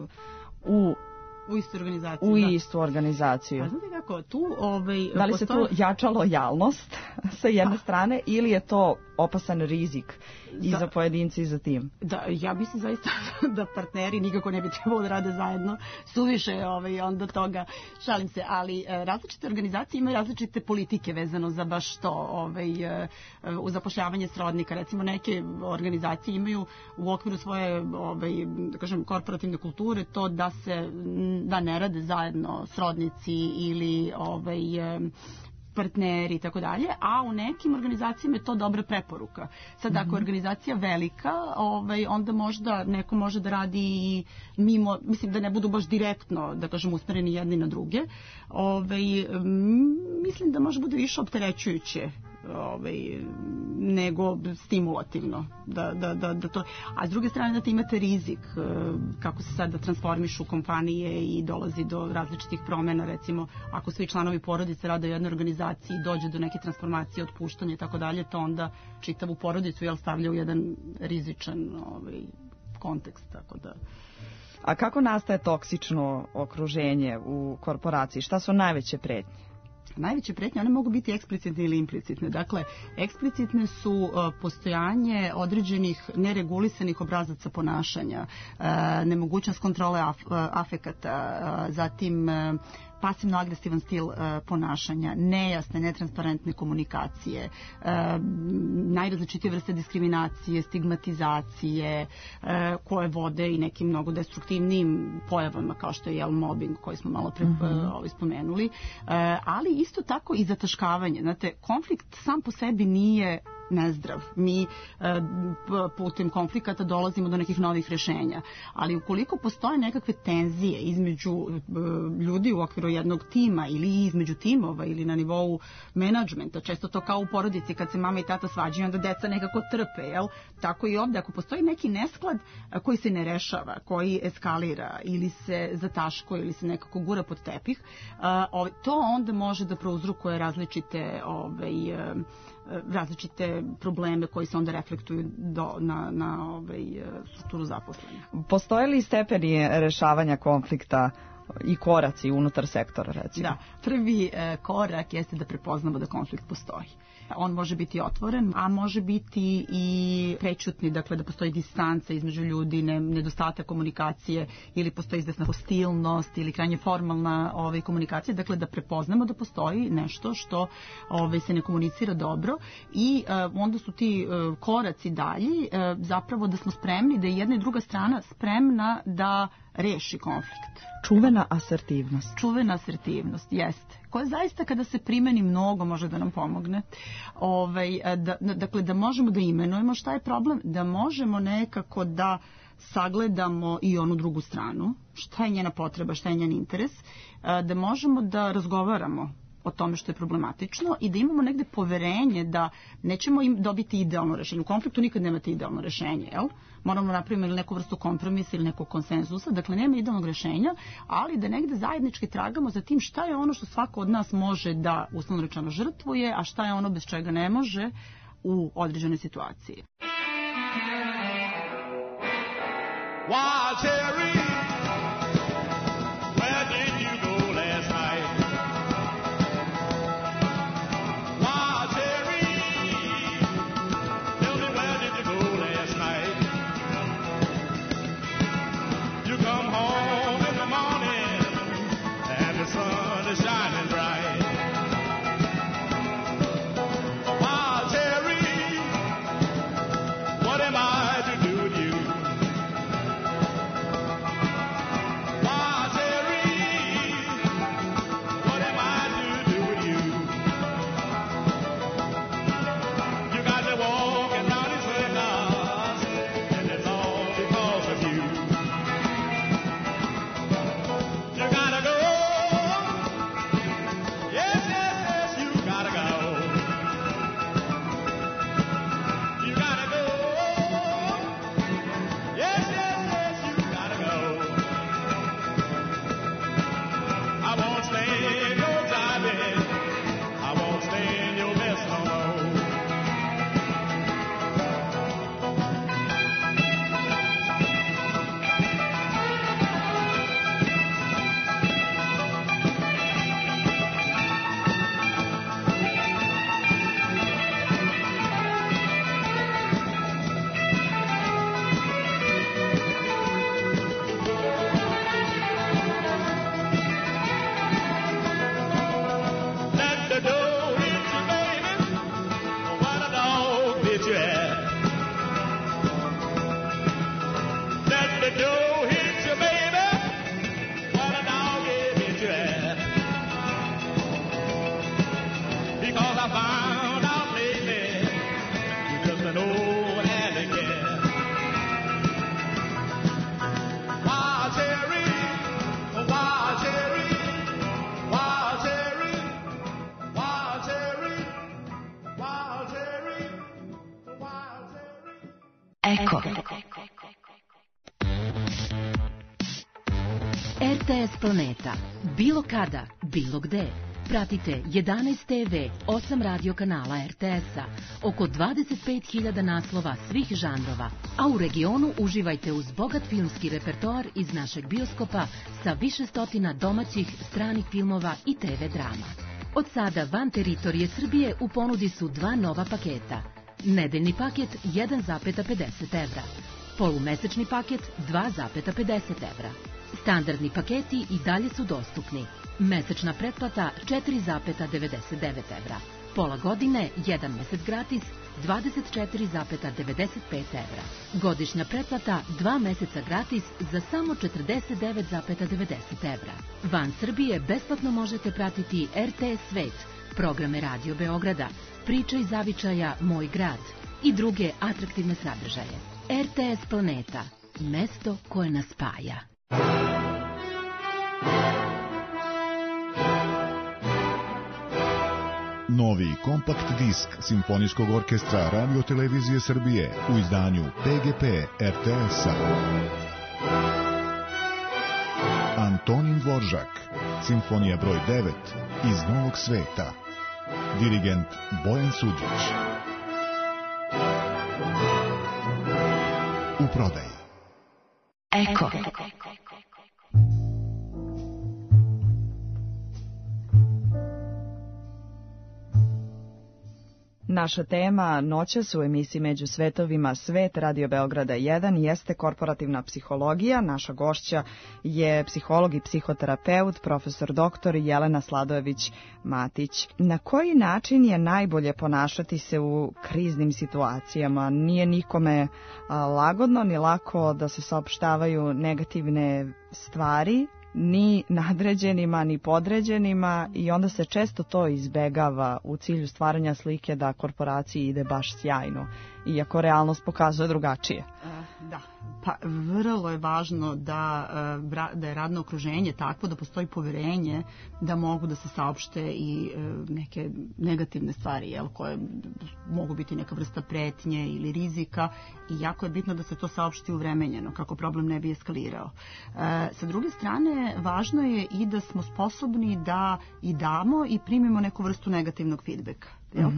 u istu organizaciju? A znate kako, tu... da li se tu jača lojalnost sa jedne strane ili je to opasan rizik i za pojedinci i za tim. Da, ja mislim zaista da partneri nikako ne bi trebalo da rade zajedno, suviše onda toga, šalim se, ali različite organizacije imaju različite politike vezano za baš to, u zapošljavanje srodnika. Recimo neke organizacije imaju u okviru svoje, da kažem, korporativne kulture to da ne rade zajedno srodnici ili partneri i tako dalje, a u nekim organizacijama je to dobra preporuka. Sad, ako je organizacija velika, onda možda neko može da radi i mimo, mislim da ne budu baš direktno, da kažem, usmereni jedni na druge. Mislim da može bude više opterećujuće nego stimulativno da to, a s druge strane da imate rizik kako se sada transformišu kompanije i dolazi do različitih promena, recimo ako svi članovi porodice rade u jednoj organizaciji, dođe do neke transformacije, otpuštanja i tako dalje, to onda čitavu porodicu stavlja u jedan rizičan kontekst, tako da. A kako nastaje toksično okruženje u korporaciji? Šta su najveće pretnje? Najveće pretnje, one mogu biti eksplicitne ili implicitne. Dakle, eksplicitne su postojanje određenih neregulisanih obrazaca ponašanja, nemogućnost kontrole afekata, zatim pasivno-agresivan stil ponašanja, nejasne, netransparentne komunikacije, najrazličitije vrste diskriminacije, stigmatizacije, koje vode i nekim mnogo destruktivnim pojavama kao što je mobbing koji smo malo pre spomenuli, ali isto tako i zataškavanje. Znate, konflikt sam po sebi nije nezdrav. Mi putem konflikata dolazimo do nekih novih rešenja. Ali ukoliko postoje nekakve tenzije između ljudi u okviru jednog tima ili između timova ili na nivou menadžmenta, često to kao u porodici kad se mama i tata svađaju, onda deca nekako trpe, jel? Tako i ovde. Ako postoji neki nesklad koji se ne rešava, koji eskalira ili se zataškuje ili se nekako gura pod tepih, to onda može da prouzrokuje različite probleme koji se onda reflektuju na strukturu zaposlenih. Postoje li stepeni rešavanja konflikta i koraci unutar sektora, recimo? Da, prvi korak jeste da prepoznamo da konflikt postoji. On može biti otvoren, a može biti i prećutni, dakle da postoji distanca između ljudi, nedostatak komunikacije ili postoji izvesna hostilnost ili krajnje formalna komunikacija, dakle da prepoznamo da postoji nešto što se ne komunicira dobro i onda su ti koraci dalji, zapravo da smo spremni, da je jedna i druga strana spremna da reši konflikt. Čuvena asertivnost. Čuvena asertivnost, jeste. Koja zaista kada se primeni mnogo može da nam pomogne. Dakle, da možemo da imenujemo šta je problem, da možemo nekako da sagledamo i onu drugu stranu, šta je njena potreba, šta je njen interes, da možemo da razgovaramo o tome što je problematično i da imamo negde poverenje da nećemo im dobiti idealno rešenje. U konfliktu nikad nemate idealno rešenje, jel? Moramo napraviti neku vrstu kompromisa ili nekog konsenzusa, dakle nema idealnog rešenja, ali da negde zajednički tragamo za tim šta je ono što svako od nas može da uslovno rečeno žrtvuje, a šta je ono bez čega ne može u određenoj situaciji. Wild cherry, where did you go last night? Wild cherry, tell me where did you go last night? You come home in the morning and the sun is shining bright. Wild cherry, what am I to do with you? Eko. RTS Planeta. Bilo kada, bilo gde. Pratite 11 TV, 8 radio kanala RTS-a, oko 25.000 naslova svih žanrova, a u regionu uživajte uz bogat filmski repertoar iz našeg bioskopa sa više stotina domaćih, stranih filmova i TV drama. Od sada van teritorije Srbije u ponudi su 2 nova paketa. Nedeljni paket 1,50 evra, polumesečni paket 2,50 evra. Standardni paketi i dalje su dostupni. Mesečna pretplata 4,99 evra. Pola godine, 1 mesec gratis, 24,95 evra. Godišnja pretplata 2 meseca gratis za samo 49,90 evra. Van Srbije besplatno možete pratiti RTS Svet, programe Radio Beograda, Priče iz zavičaja Moj grad i druge atraktivne sadržaje. RTS Planeta, mesto koje nas spaja. Novi kompakt disk Simfonijskog orkestra Radio Televizije Srbije u izdanju PGP RTS-a. Antonin Dvoržak, Simfonija broj 9 iz Novog sveta. Dirigent Bojan Suđić. U prodaji. Eko. Naša tema noćas u emisiji Među svetovima Svet Radio Beograda 1 jeste korporativna psihologija. Naša gošća je psiholog i psihoterapeut, profesor doktor Jelena Sladojević-Matić. Na koji način je najbolje ponašati se u kriznim situacijama? Nije nikome lagodno ni lako da se saopštavaju negativne stvari, ni nadređenima, ni podređenima, i onda se često to izbegava u cilju stvaranja slike da korporaciji ide baš sjajno, iako realnost pokazuje drugačije. Da, pa vrlo je važno da je radno okruženje takvo da postoji poverenje da mogu da se saopšte i neke negativne stvari, koje mogu biti neka vrsta pretnje ili rizika, i jako je bitno da se to saopšti uvremenjeno kako problem ne bi eskalirao. Sa druge strane, važno je i da smo sposobni da i damo i primimo neku vrstu negativnog feedbacka.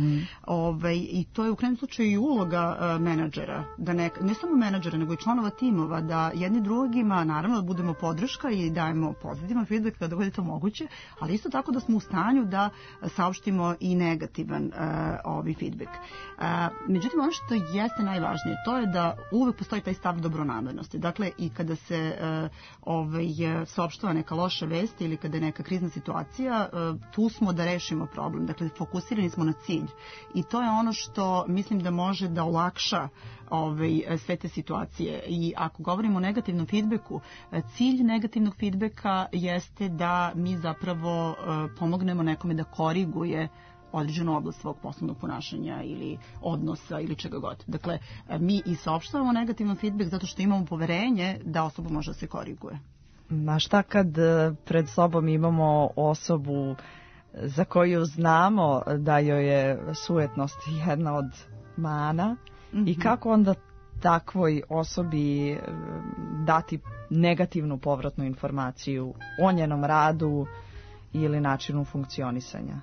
I to je u krajnjem slučaju i uloga menadžera, da ne samo menadžera nego i članova timova, da jedni drugima naravno da budemo podrška i dajemo pozitivan feedback kada god je to moguće, ali isto tako da smo u stanju da saopštimo i negativan feedback. Međutim, ono što jeste najvažnije, to je da uvek postoji taj stav dobronamernosti. Dakle, i kada se saopštava neka loša vest ili kada je neka krizna situacija, tu smo da rešimo problem. Dakle, fokusirani smo na cilj. I to je ono što mislim da može da olakša sve te situacije. I ako govorimo o negativnom feedbacku, cilj negativnog feedbacka jeste da mi zapravo pomognemo nekome da koriguje određenu oblast svog poslovnog ponašanja ili odnosa ili čega god. Dakle, mi i saopštavamo negativan feedback zato što imamo poverenje da osoba može da se koriguje. Ma šta kad pred sobom imamo osobu za koju znamo da joj je sujetnost jedna od mana, i kako onda takvoj osobi dati negativnu povratnu informaciju o njenom radu ili načinu funkcionisanja?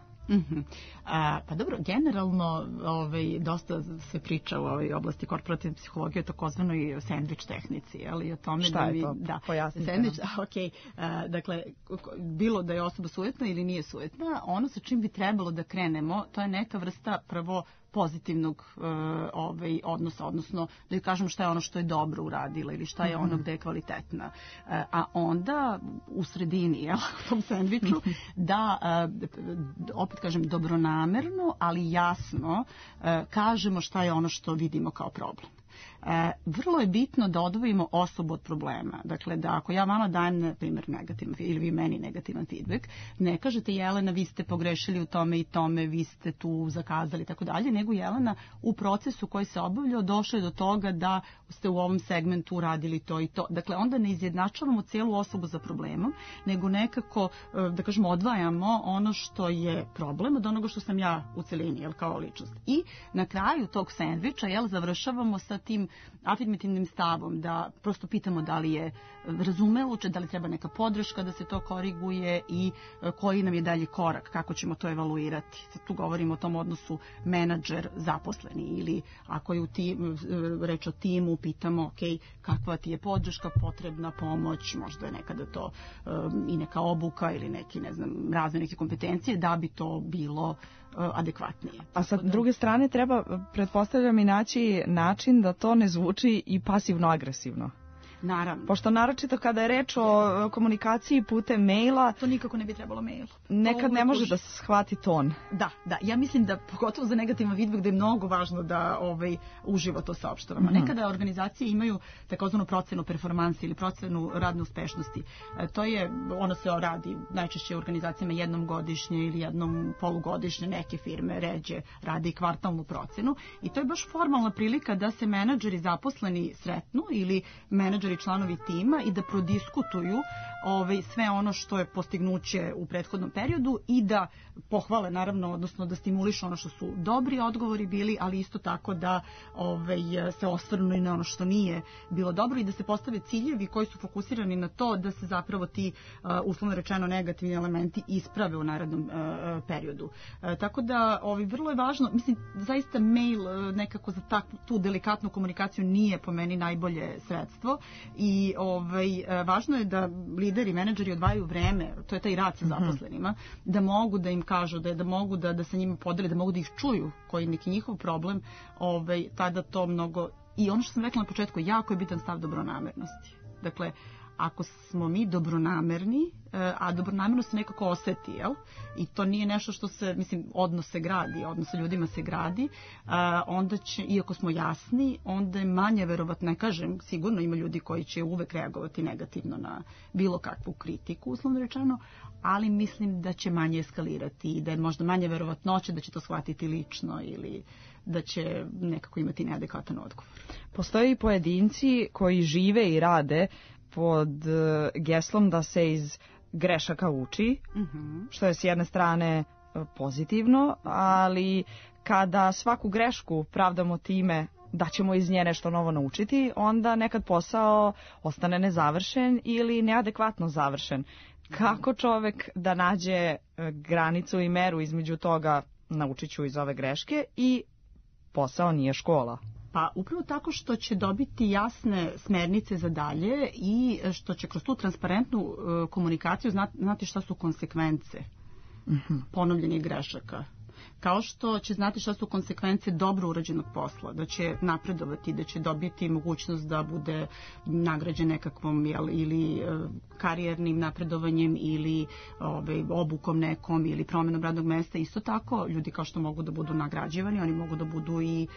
Pa dobro, generalno dosta se priča u ovoj oblasti korporativne psihologije o takozvanoj sendvič tehnici. O tome šta je to? Pojasnite nam. Dakle, bilo da je osoba sujetna ili nije sujetna, ono sa čim bi trebalo da krenemo, to je neka vrsta prvo pozitivnog odnosa, odnosno da joj kažem šta je ono što je dobro uradila ili šta je ono gde je kvalitetna. A onda u sredini, u tom sendviču, da, opet kažem, dobronamerno, ali jasno kažemo šta je ono što vidimo kao problem. Vrlo je bitno da odvojimo osobu od problema. Dakle, da ako ja vama dajem, na primjer, negativan ili vi meni negativan feedback, ne kažete Jelena, vi ste pogrešili u tome i tome, vi ste tu zakazali i tako dalje, nego Jelena u procesu koji se obavljao došlo je do toga da ste u ovom segmentu uradili to i to. Dakle, onda ne izjednačavamo cijelu osobu za problemom, nego nekako, da kažemo, odvajamo ono što je problem od onoga što sam ja u celini, kao ličnost. I na kraju tog sendviča, završavamo sa tim afirmativnim stavom, da prosto pitamo da li je razumeluče, da li treba neka podrška da se to koriguje i koji nam je dalji korak, kako ćemo to evaluirati. Sad tu govorimo o tom odnosu menadžer zaposleni, ili ako je reč o timu, pitamo ok, kakva ti je podrška, potrebna pomoć, možda je nekada to i neka obuka ili neki, ne znam, razne neke kompetencije da bi to bilo adekvatnije. A sa druge strane treba, pretpostavljam, i naći način da to ne zvuči i pasivno-agresivno. Naravno. Pošto naročito kada je reč o komunikaciji putem maila, to nikako ne bi trebalo mail. Nekad ne može da shvati ton. Da, ja mislim da pogotovo za negativan feedback da je mnogo važno da uživo to saopštavamo. Nekada organizacije imaju takozvanu procenu performansi ili procenu radne uspešnosti. Ono se radi najčešće u organizacijama jednom godišnje ili jednom polugodišnje, neke firme ređe rade i kvartalnu procenu i to je baš formalna prilika da se menadžeri zaposleni sretnu ili menadžeri članovi tima i da prodiskutuju sve ono što je postignuće u prethodnom periodu i da pohvale, naravno, odnosno da stimulišu ono što su dobri odgovori bili, ali isto tako da se osvrnu i na ono što nije bilo dobro i da se postave ciljevi koji su fokusirani na to da se zapravo ti, uslovno rečeno, negativni elementi isprave u narednom periodu. Tako da vrlo je važno, mislim, zaista mail nekako za tu delikatnu komunikaciju nije po meni najbolje sredstvo i važno je da lideri, menadžeri odvajaju vreme, to je taj rad sa zaposlenima, da mogu da im kažu, da mogu da sa njima podele, da mogu da ih čuju koji je neki njihov problem, tada to mnogo, i ono što sam rekla na početku, jako je bitan stav dobronamernosti. Dakle, ako smo mi dobronamerni, a dobronamernost se nekako oseti, jel? I to nije nešto što se, mislim, odnos se gradi, odnos sa ljudima se gradi, onda će, iako smo jasni, onda je manje verovatno, ne kažem, sigurno ima ljudi koji će uvek reagovati negativno na bilo kakvu kritiku, uslovno rečeno, ali mislim da će manje eskalirati i da je možda manje verovatnoće da će to shvatiti lično ili da će nekako imati neadekvatan odgovor. Postoje i pojedinci koji žive i rade pod geslom da se iz grešaka uči, što je s jedne strane pozitivno, ali kada svaku grešku pravdamo time da ćemo iz nje nešto novo naučiti, onda nekad posao ostane nezavršen ili neadekvatno završen. Kako čovek da nađe granicu i meru između toga naučit ću iz ove greške i posao nije škola? Pa upravo tako što će dobiti jasne smernice za dalje i što će kroz tu transparentnu komunikaciju znati šta su konsekvence ponovljenih grešaka. Kao što će znati šta su konsekvence dobro urađenog posla, da će napredovati, da će dobiti mogućnost da bude nagrađen nekakvom ili karijernim napredovanjem ili obukom nekom ili promjenom radnog mesta. Isto tako, ljudi kao što mogu da budu nagrađivani, oni mogu da budu i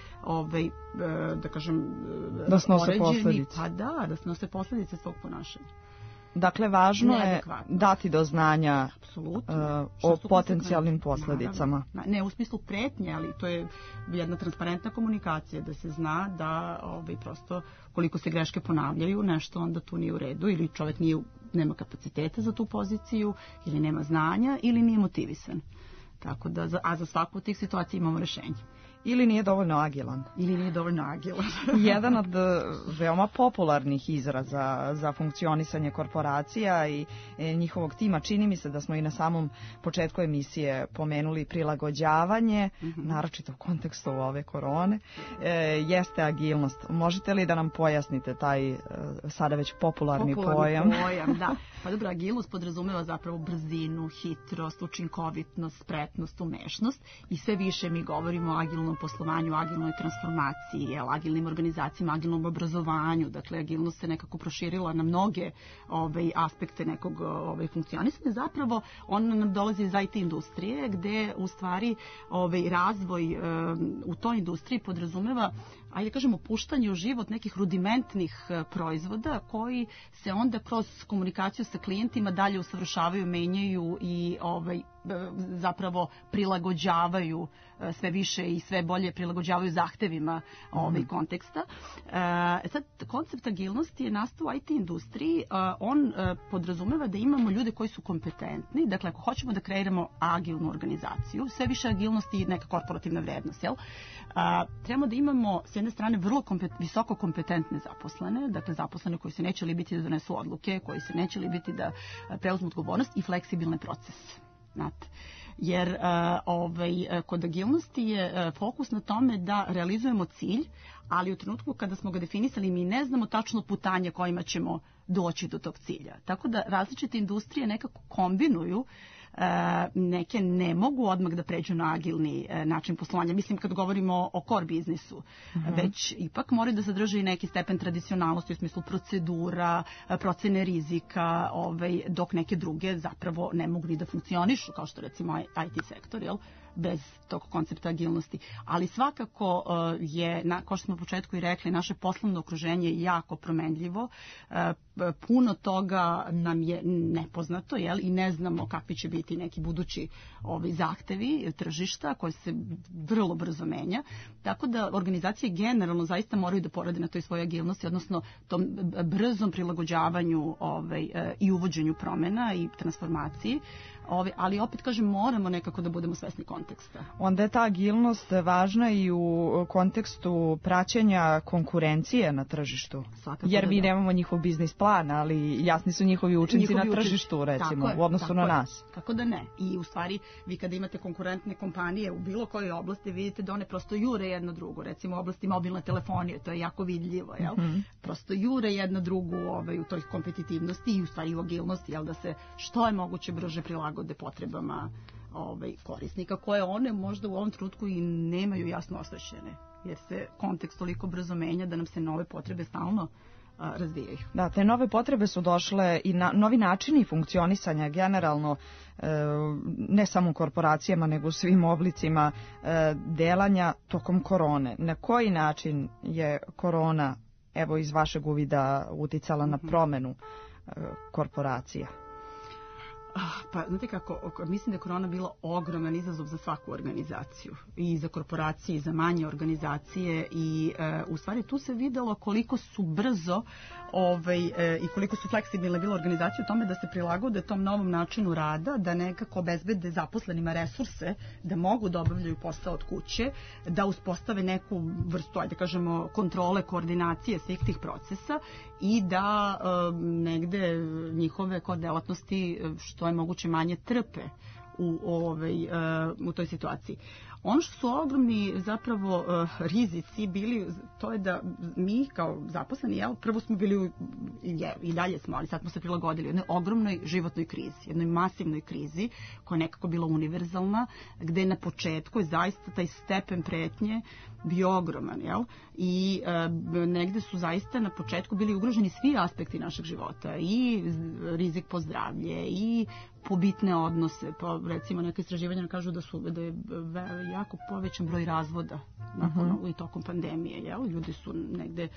da kažem da snose posljedice. Pa da snose posljedice svog ponašanja. Dakle, važno je dati do znanja o potencijalnim posljedicama. Ne u smislu pretnje, ali to je jedna transparentna komunikacija, da se zna da prosto koliko se greške ponavljaju, nešto onda tu nije u redu ili čovjek nema kapaciteta za tu poziciju ili nema znanja ili nije motivisan. Tako da, a za svaku od tih situacija imamo rješenje. Ili nije dovoljno agilan. Jedan od veoma popularnih izraza za funkcionisanje korporacija i njihovog tima, čini mi se da smo i na samom početku emisije pomenuli prilagođavanje, naročito u kontekstu ove korone, jeste agilnost. Možete li da nam pojasnite taj sada već popularni pojam? Da. Pa dobro, agilnost podrazumeva zapravo brzinu, hitrost, učinkovitnost, spretnost, umešnost i sve više mi govorimo o agilnom poslovanju, agilnoj transformaciji, agilnim organizacijama, agilnom obrazovanju. Dakle, agilnost se nekako proširila na mnoge aspekte nekog funkcionisanja. Zapravo, ona nam dolazi iz IT industrije, gde u stvari razvoj u toj industriji podrazumeva, ajde kažemo, puštanje u život nekih rudimentnih proizvoda koji se onda kroz komunikaciju sa klijentima dalje usavršavaju, menjaju i zapravo prilagođavaju sve više i sve bolje prilagođavaju zahtevima konteksta. Sad, koncept agilnosti je nastao u IT industriji. On podrazumeva da imamo ljude koji su kompetentni. Dakle, ako hoćemo da kreiramo agilnu organizaciju, sve više agilnosti je neka korporativna vrednost, jel? Trebamo da imamo jedne strane vrlo visoko kompetentne zaposlene, dakle zaposlene koji se neće libiti da donesu odluke, koji se neće libiti da preuzmu odgovornost i fleksibilne procese. Znate. Jer kod agilnosti je fokus na tome da realizujemo cilj, ali u trenutku kada smo ga definisali mi ne znamo tačno putanje kojima ćemo doći do tog cilja. Tako da različite industrije nekako kombinuju, neke ne mogu odmah da pređu na agilni način poslovanja. Mislim kad govorimo o core biznisu, već ipak moraju da sadrže i neki stepen tradicionalnosti u smislu procedura, procene rizika, dok neke druge zapravo ne mogu ni da funkcionišu, kao što recimo IT sektor, jel? Bez tog koncepta agilnosti. Ali svakako je, kao što smo u početku i rekli, naše poslovno okruženje jako promenljivo. Puno toga nam je nepoznato, jel? I ne znamo kakvi će biti neki budući zahtevi tržišta koji se vrlo brzo menja. Tako da organizacije generalno zaista moraju da porade na toj svojoj agilnosti, odnosno tom brzom prilagođavanju i uvođenju promena i transformaciji. Ali opet kažem, moramo nekako da budemo svesni konteksta. Onda je ta agilnost važna i u kontekstu praćenja konkurencije na tržištu. Svakako jer mi nemamo njihov biznis plan, ali jasni su njihovi učinci na tržištu, recimo, u odnosu na nas. Kako da ne? I u stvari, vi kada imate konkurentne kompanije u bilo kojoj oblasti, vidite da one prosto jure jedno drugo. Recimo u oblasti mobilne telefonije, to je jako vidljivo, jel? Prosto jure jedno drugu u toj kompetitivnosti i u stvari u agilnosti, jel, da se što je moguće brže prilagode potrebama korisnika, koje one možda u ovom trenutku i nemaju jasno osvešćene, jer se kontekst toliko brzo menja da nam se nove potrebe stalno razvijaju. Da, te nove potrebe su došle i novi načini funkcionisanja generalno, ne samo u korporacijama, nego u svim oblicima delanja tokom korone. Na koji način je korona, evo iz vašeg uvida, uticala na promenu korporacija? Pa, znate kako, mislim da je korona bila ogroman izazov za svaku organizaciju. I za korporacije, i za manje organizacije. I u stvari tu se videlo koliko su brzo i koliko su fleksibilne bile organizacije u tome da se prilagode tom novom načinu rada, da nekako obezbede zaposlenima resurse, da mogu da obavljaju posao od kuće, da uspostave neku vrstu, ajde kažemo, kontrole, koordinacije svih tih procesa i da negde njihove delatnosti što je moguće manje trpe u toj situaciji. Ono što su ogromni zapravo rizici bili, to je da mi kao zaposleni, prvo smo bili i dalje smo, ali sad smo se prilagodili jednoj ogromnoj životnoj krizi, jednoj masivnoj krizi koja je nekako bila univerzalna, gde na početku je zaista taj stepen pretnje bio ogroman, jel? I negde su zaista na početku bili ugroženi svi aspekti našeg života, i rizik po zdravlje, i po bitne odnose. Pa recimo neke istraživanja kažu da je jako povećan broj razvoda i tokom pandemije, jel? Ljudi su negde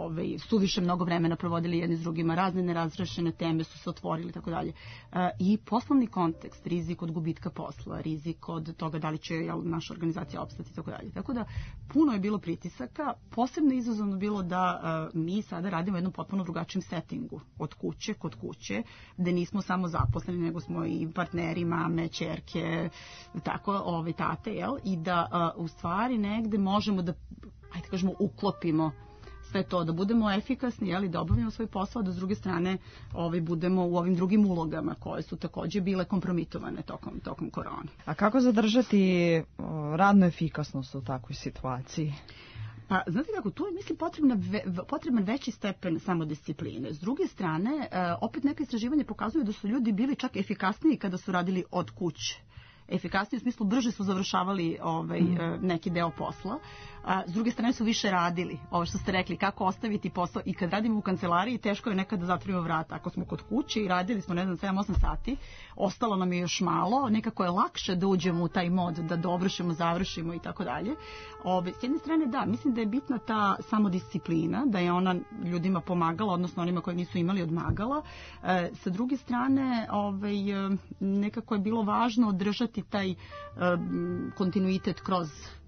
suviše mnogo vremena provodili jedni s drugima, razne nerazrešene teme su se otvorili, tako dalje. I poslovni kontekst, rizik od gubitka posla, rizik od toga da li će naša organizacija opstati, tako dalje. Tako da puno je bilo pritisaka, posebno izazovno bilo da mi sada radimo u jednom potpuno drugačijem settingu, od kuće, kod kuće, gde nismo samo zaposleni, nego smo i partneri, mame, ćerke, tako, tate, jel? I da u stvari negde možemo da, ajde kažemo, uklopimo sve to, da budemo efikasni, jel, da obavljamo svoj posao, da s druge strane budemo u ovim drugim ulogama koje su takođe bile kompromitovane tokom korone. A kako zadržati radnu efikasnost u takvoj situaciji? Pa, znate kako, tu je, mislim, potreban veći stepen samodiscipline. S druge strane, opet neka istraživanja pokazuju da su ljudi bili čak efikasniji kada su radili od kuće. Efikasniji u smislu brže su završavali neki deo posla. S druge strane su više radili. Ovo što ste rekli, kako ostaviti posao. I kad radimo u kancelariji, teško je nekad da zatvorimo vrata. Ako smo kod kuće i radili smo, 7-8 sati, ostalo nam je još malo, nekako je lakše da uđemo u taj mod, da dovršimo, završimo i tako dalje. S jedne strane, da, mislim da je bitna ta samodisciplina, da je ona ljudima pomagala, odnosno onima koji nisu imali odmagala. Sa druge strane, nekako je bilo važno održati taj kontinuitet kroz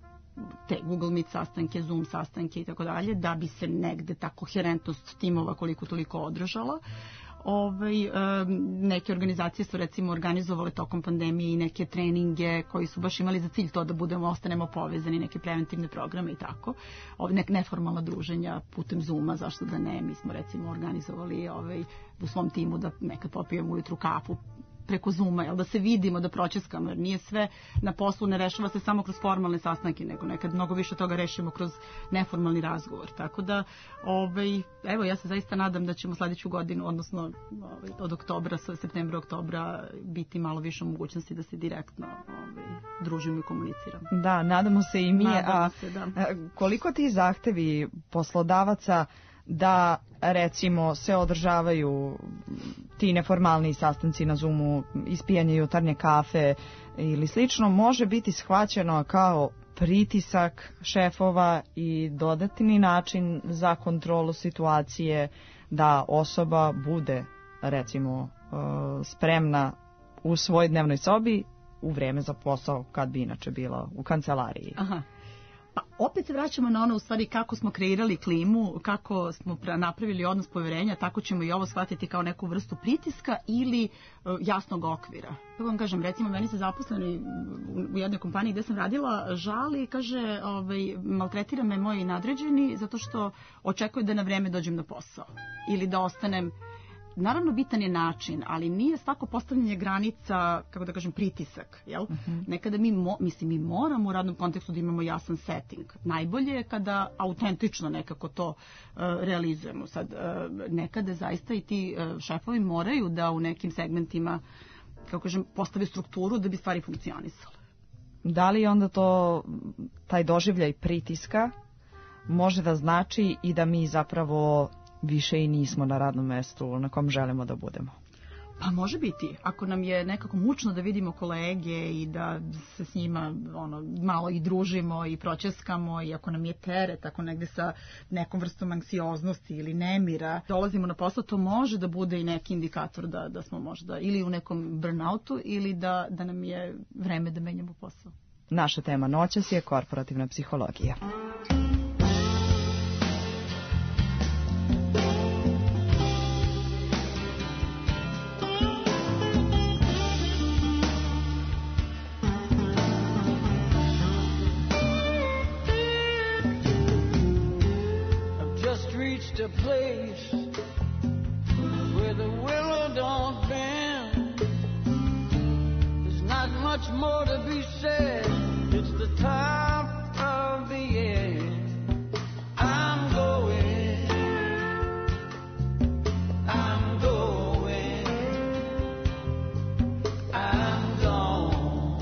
te Google Meet sastanke, Zoom sastanke i tako dalje, da bi se negde ta koherentnost timova koliko toliko održala. Neke organizacije su recimo organizovale tokom pandemije i neke treninge koji su baš imali za cilj to da ostanemo povezani, neke preventivne programe i tako. Neformalna druženja putem Zooma, zašto da ne, mi smo recimo organizovali u svom timu da nekad popijemo ujutru kafu preko Zooma, da se vidimo, da pročeskamo, jer nije sve na poslu, ne rešava se samo kroz formalne sastanke, nego nekad mnogo više toga rešimo kroz neformalni razgovor. Tako da, evo, ja se zaista nadam da ćemo sledeću godinu, odnosno od oktobra, septembra, oktobra, biti malo više mogućnosti da se direktno družimo i komuniciramo. Da, nadamo se i mi. Nadamo se, da. Koliko ti zahtevi poslodavaca da recimo se održavaju ti neformalni sastanci na Zoomu, ispijanje jutarnje kafe ili slično, može biti shvaćeno kao pritisak šefova i dodatni način za kontrolu situacije da osoba bude recimo spremna u svojoj dnevnoj sobi u vreme za posao kad bi inače bila u kancelariji. Aha. Pa opet se vraćamo na ono u stvari kako smo kreirali klimu, kako smo napravili odnos poverenja, tako ćemo i ovo shvatiti kao neku vrstu pritiska ili jasnog okvira. Kako vam kažem, recimo meni se zaposleni u jednoj kompaniji gde sam radila žali i kaže maltretira me moji nadređeni zato što očekuje da na vreme dođem na posao ili da ostanem. Naravno, bitan je način, ali nije svako postavljanje granica, kako da kažem, pritisak, jel? Nekada mi moramo u radnom kontekstu da imamo jasan setting. Najbolje je kada autentično nekako to realizujemo. Sad, nekada zaista i ti šefovi moraju da u nekim segmentima, kako kažem, postave strukturu da bi stvari funkcionisale. Da li onda taj doživljaj pritiska može da znači i da mi zapravo više i nismo na radnom mestu na kom želimo da budemo? Pa može biti. Ako nam je nekako mučno da vidimo kolege i da se s njima malo i družimo i pročeskamo i ako nam je teret, ako negde sa nekom vrstom anksioznosti ili nemira dolazimo na posao, to može da bude i neki indikator da smo možda ili u nekom burnoutu ili da nam je vreme da menjamo posao. Naša tema noćas je korporativna psihologija. A place where the willow don't bend. There's not much more to be said. It's the top of the end. I'm going. I'm going. I'm gone.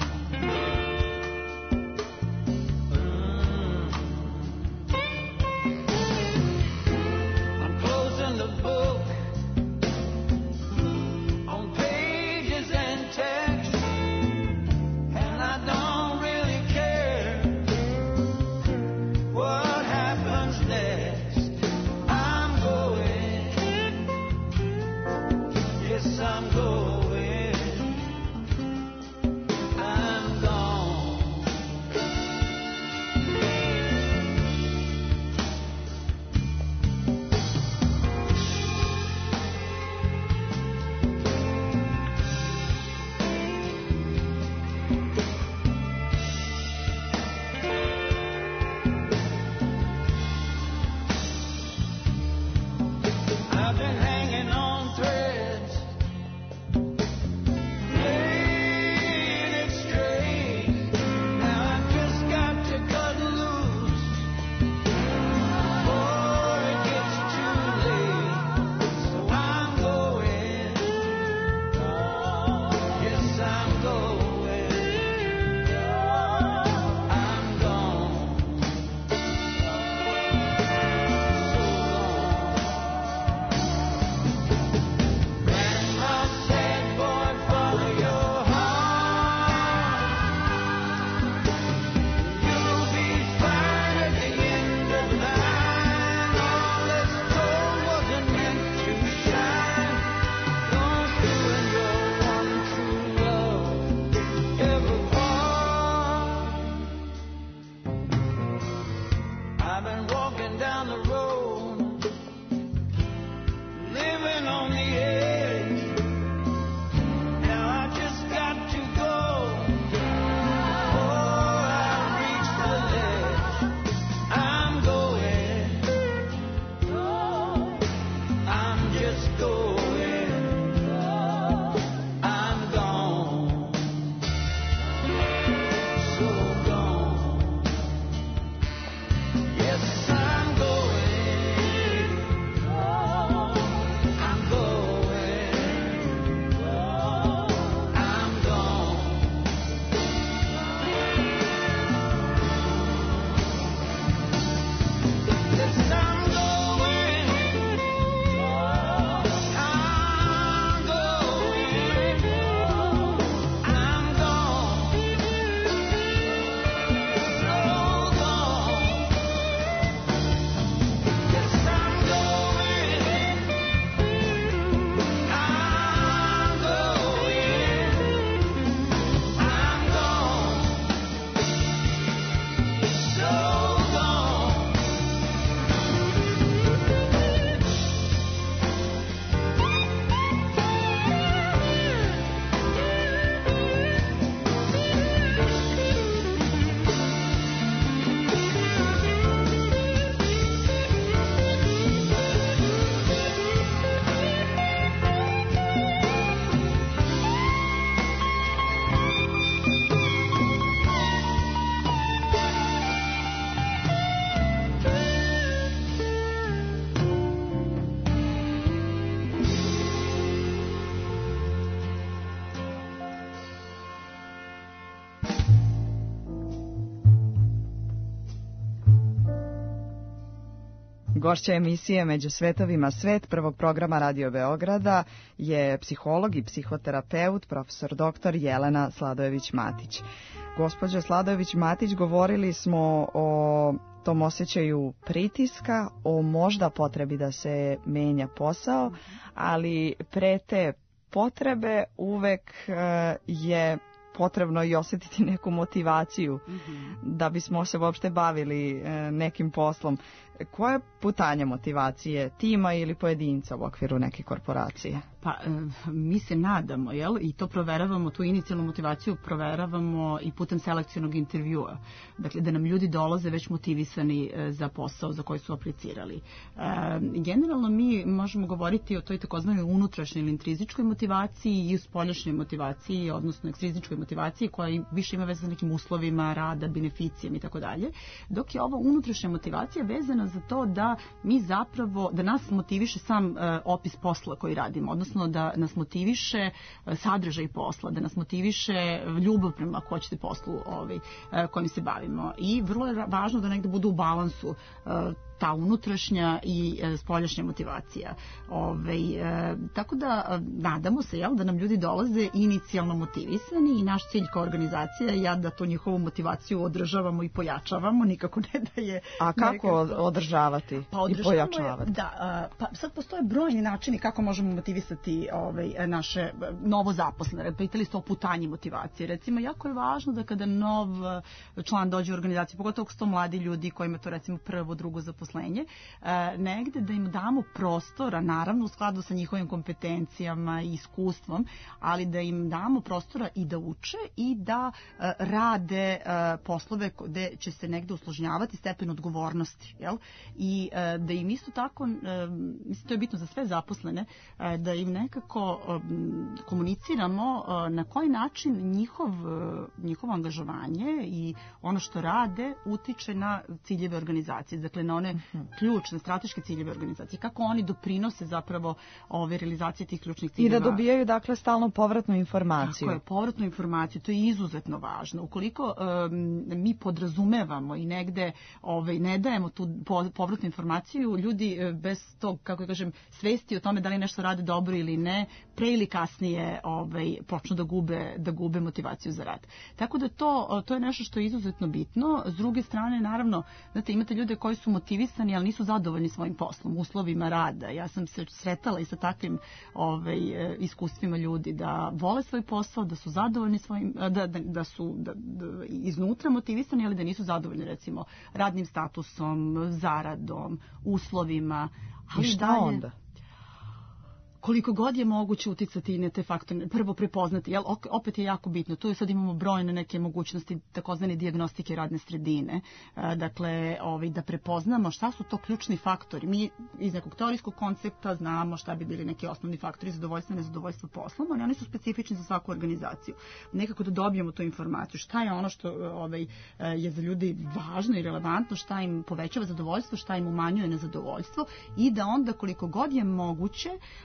The book on pages and text, and I don't really care Gošća emisije Među svetovima svet prvog programa Radio Beograda je psiholog i psihoterapeut profesor dr. Jelena Sladojević-Matić. Gospođo Sladojević-Matić, govorili smo o tom osjećaju pritiska, o možda potrebi da se menja posao, ali pre te potrebe uvek je potrebno i osjetiti neku motivaciju da bismo se uopšte bavili nekim poslom. Koja je putanja motivacije tima ili pojedinca u okviru neke korporacije? Pa mi se nadamo, jel? I to proveravamo, tu inicijalnu motivaciju proveravamo i putem selekcionog intervjua. Dakle, da nam ljudi dolaze već motivisani za posao za koji su aplicirali. Generalno mi možemo govoriti o toj takozvanoj unutrašnjoj ili intrizičkoj motivaciji i spoljašnjoj motivaciji, odnosno ekstrizičkoj motivaciji koja više ima veze sa nekim uslovima rada, beneficijama i tako dalje. Dok je ova unutrašnja motivacija vezana za to da mi zapravo, da nas motiviše sam opis posla koji radimo, odnosno da nas motiviše sadržaj posla, da nas motiviše ljubav prema ako hoćete poslu kojim se bavimo. I vrlo je važno da negde budu u balansu ta unutrašnja i spoljašnja motivacija. Tako da nadamo se da nam ljudi dolaze inicijalno motivisani i naš cilj kao organizacija je da tu njihovu motivaciju održavamo i pojačavamo, nikako ne da je... A kako održavati i pojačavati? Pa sad postoje brojni načini kako možemo motivisati naše novo zaposlene. Pitali ste o putanji motivacije. Recimo, jako je važno da kada nov član dođe u organizaciju, pogotovo ako su to mladi ljudi kojima to recimo prvo, drugo zaposlenje, negde da im damo prostora, naravno u skladu sa njihovim kompetencijama i iskustvom, ali da im damo prostora i da uče i da rade poslove gde će se negde usložnjavati stepen odgovornosti. Jel? I da im isto tako, mislim to je bitno za sve zaposlene, da im nekako komuniciramo na koji način njihovo angažovanje i ono što rade utiče na ciljeve organizacije, dakle na one ključne, strateške ciljeve organizacije, kako oni doprinose zapravo realizacije tih ključnih ciljeva. I da dobijaju dakle stalno povratnu informaciju. Tako je, povratnu informaciju, to je izuzetno važno. Ukoliko mi podrazumevamo i negde ne dajemo tu povratnu informaciju, ljudi bez tog, kako kažem, svesti o tome da li nešto rade dobro ili ne, pre ili kasnije počnu da gube motivaciju za rad. Tako da to je nešto što je izuzetno bitno. S druge strane, naravno, znate, imate ljude koji su motivisani, ali nisu zadovoljni svojim poslom, uslovima rada. Ja sam se sretala i sa takvim iskustvima ljudi da vole svoj posao, da su zadovoljni svojim, da su iznutra motivisani, ali da nisu zadovoljni recimo radnim statusom, zaradom, uslovima. I šta onda? Koliko god je moguće uticati na te faktore, prvo prepoznati, jel, opet je jako bitno, tu sad imamo brojne neke mogućnosti takozvane dijagnostike radne sredine, dakle, da prepoznamo šta su to ključni faktori. Mi iz nekog teorijskog koncepta znamo šta bi bili neki osnovni faktori zadovoljstva i nezadovoljstva poslom, ali oni su specifični za svaku organizaciju. Nekako da dobijemo tu informaciju, šta je ono što je za ljudi važno i relevantno, šta im povećava zadovoljstvo, šta im umanjuje nezadovoljstvo i da onda koliko god je moguće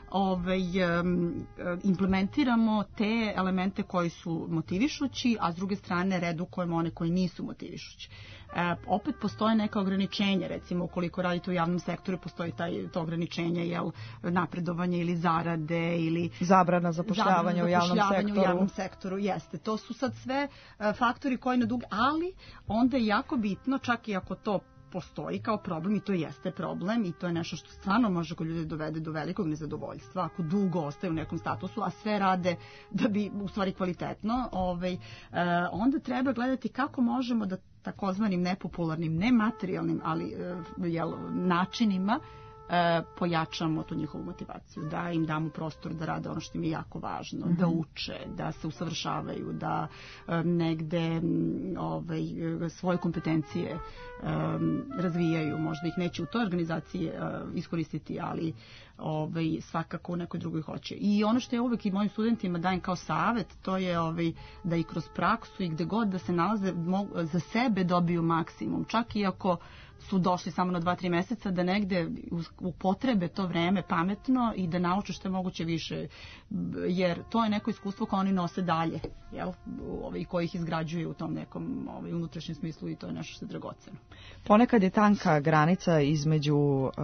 implementiramo te elemente koji su motivišući, a s druge strane redukujemo one koji nisu motivišući. Opet postoje neka ograničenja, recimo ukoliko radite u javnom sektoru postoji to ograničenje, napredovanje ili zarade ili zabrana zapošljavanja u javnom sektoru. Jeste, to su sad sve faktori koji na dug, ali onda je jako bitno, čak i ako to postoji kao problem i to jeste problem i to je nešto što stvarno može kod ljudi dovede do velikog nezadovoljstva ako dugo ostaju u nekom statusu, a sve rade da bi u stvari kvalitetno, onda treba gledati kako možemo da takozvanim nepopularnim, nematerijalnim, ali načinima pojačamo tu njihovu motivaciju, da im damo prostor da rade ono što im je jako važno, da uče, da se usavršavaju, da negde svoje kompetencije razvijaju, možda ih neće u toj organizaciji iskoristiti, ali svakako u nekoj drugoj hoće. I ono što ja uvek i mojim studentima dajem kao savet, to je da i kroz praksu i gde god da se nalaze za sebe dobiju maksimum, čak i ako su došli samo na 2-3 meseca, da negde upotrebe to vreme pametno i da nauče što je moguće više, jer to je neko iskustvo koje oni nose dalje, jel? I koji ih izgrađuje u tom nekom unutrašnjem smislu i to je nešto što je dragoceno. Ponekad je tanka granica između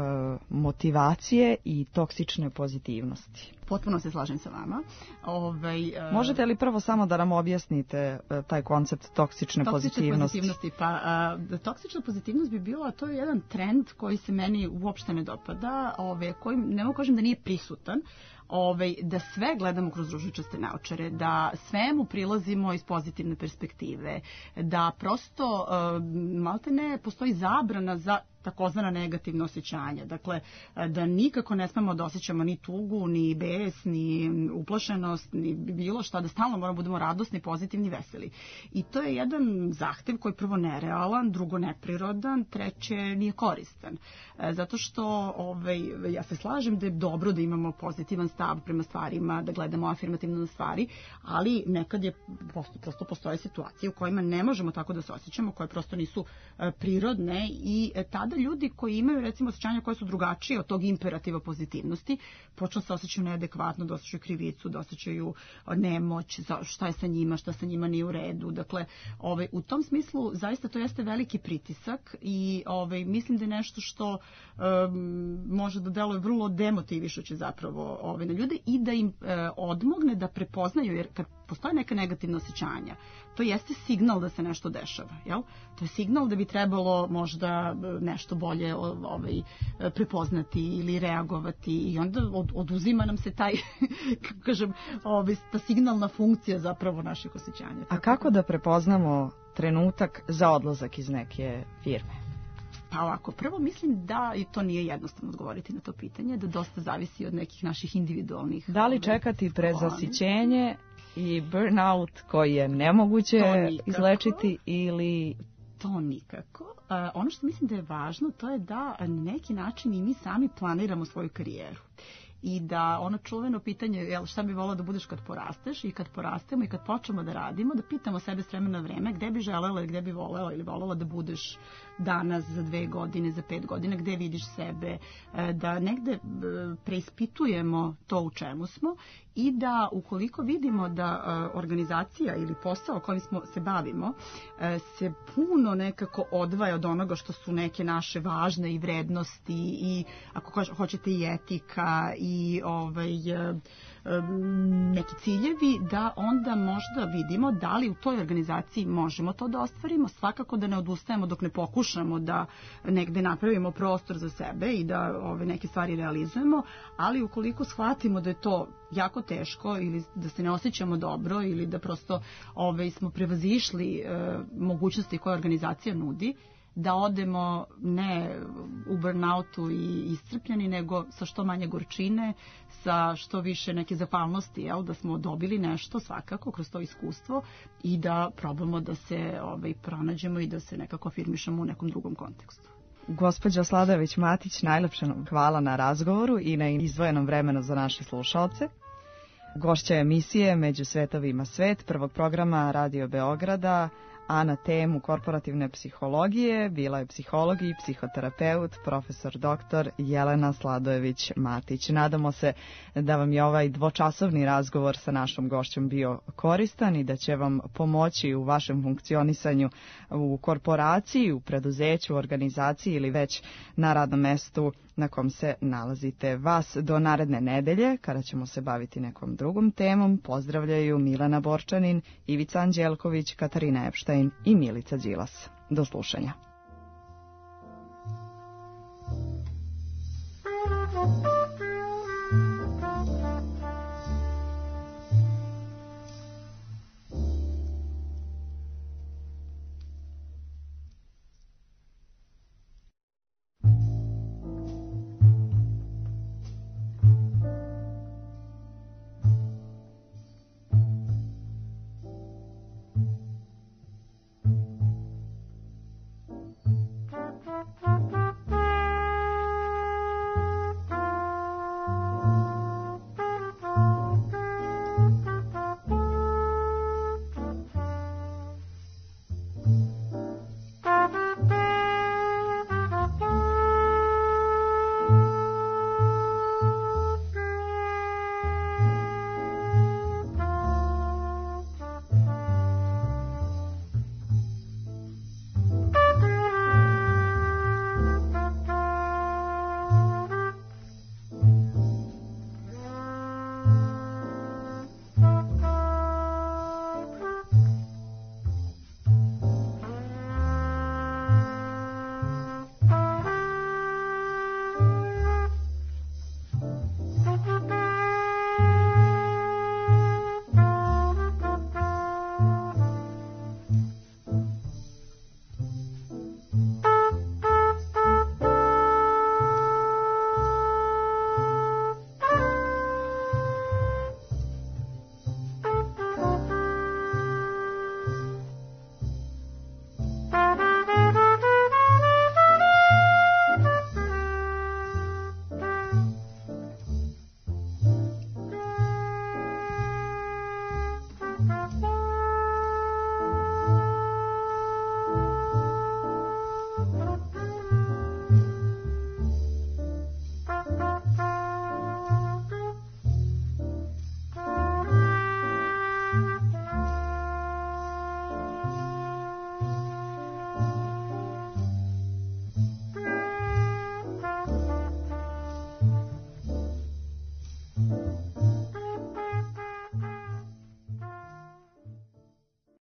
motivacije i toksične pozitivnosti. Potpuno se slažem sa vama. Možete li prvo samo da nam objasnite taj koncept toksične pozitivnosti? Toksična pozitivnost bi bila, to je jedan trend koji se meni uopšte ne dopada, koji ne mogu kažem da nije prisutan, da sve gledamo kroz ružičaste naočare, da svemu prilazimo iz pozitivne perspektive, da prosto maltene postoji zabrana za takozvana negativna osjećanja. Dakle, da nikako ne smemo da osjećamo ni tugu, ni bes, ni uplašenost, ni bilo šta, da stalno moramo budemo radosni, pozitivni, veseli. I to je jedan zahtev koji prvo nerealan, drugo neprirodan, treće nije koristan. Zato što ja se slažem da je dobro da imamo pozitivan stav prema stvarima, da gledamo afirmativno na stvari, ali nekad je prosto postoje situacije u kojima ne možemo tako da se osjećamo, koje prosto nisu prirodne i tada ljudi koji imaju recimo osjećanja koje su drugačije od tog imperativa pozitivnosti, počnu se osjećaju neadekvatno, da osjećaju krivicu, da osjećaju nemoć, šta je sa njima, šta sa njima nije u redu. Dakle, u tom smislu zaista to jeste veliki pritisak i mislim da je nešto što može da deluje vrlo demotivišuće zapravo na ljude i da im odmogne da prepoznaju, jer kad postoje neka negativna osjećanja, to jeste signal da se nešto dešava, jel? To je signal da bi trebalo možda nešto bolje prepoznati ili reagovati i onda oduzima nam se taj, kažem, ta signalna funkcija zapravo naših osjećanja. A kako da prepoznamo trenutak za odlazak iz neke firme? Pa ovako, prvo mislim da i to nije jednostavno odgovoriti na to pitanje, da dosta zavisi od nekih naših individualnih... Da li čekati prezasićenje i burnout koji je nemoguće izlečiti ili... To nikako. Ono što mislim da je važno, to je da na neki način i mi sami planiramo svoju karijeru. I da ono čuveno pitanje, šta bi volao da budeš kad porasteš, i kad porastemo i kad počnemo da radimo, da pitamo sebe s vremena na vreme gde bi želela, gde bi voleo ili volela da budeš danas, za 2 godine, za 5 godina, gde vidiš sebe, da negde preispitujemo to u čemu smo i da ukoliko vidimo da organizacija ili posao kojim se bavimo se puno nekako odvaja od onoga što su neke naše važne i vrednosti i ako hoćete i etika i neki ciljevi, da onda možda vidimo da li u toj organizaciji možemo to da ostvarimo, svakako da ne odustajemo dok ne pokušamo da negde napravimo prostor za sebe i da neke stvari realizujemo, ali ukoliko shvatimo da je to jako teško ili da se ne osjećamo dobro ili da prosto smo prevazišli mogućnosti koje organizacija nudi, da odemo ne u burnoutu i iscrpljeni, nego sa što manje gorčine, sa što više neke zahvalnosti, da smo dobili nešto svakako kroz to iskustvo i da probamo da se pronađemo i da se nekako afirmišemo u nekom drugom kontekstu. Gospođo Sladojević-Matić, najlepše nam hvala na razgovoru i na izdvojenom vremenu za naše slušaoce. Gošća emisije Među svetovima svet, prvog programa Radio Beograda, a na temu korporativne psihologije bila je psiholog i psihoterapeut profesor dr. Jelena Sladojević-Matić. Nadamo se da vam je ovaj dvočasovni razgovor sa našom gošćom bio koristan i da će vam pomoći u vašem funkcionisanju u korporaciji, u preduzeću, u organizaciji ili već na radnom mestu na kom se nalazite. Vas do naredne nedelje, kada ćemo se baviti nekom drugom temom, pozdravljaju Milena Borčanin, Ivica Anđelković, Katarina Epštajn i Milica Đilas. Do slušanja.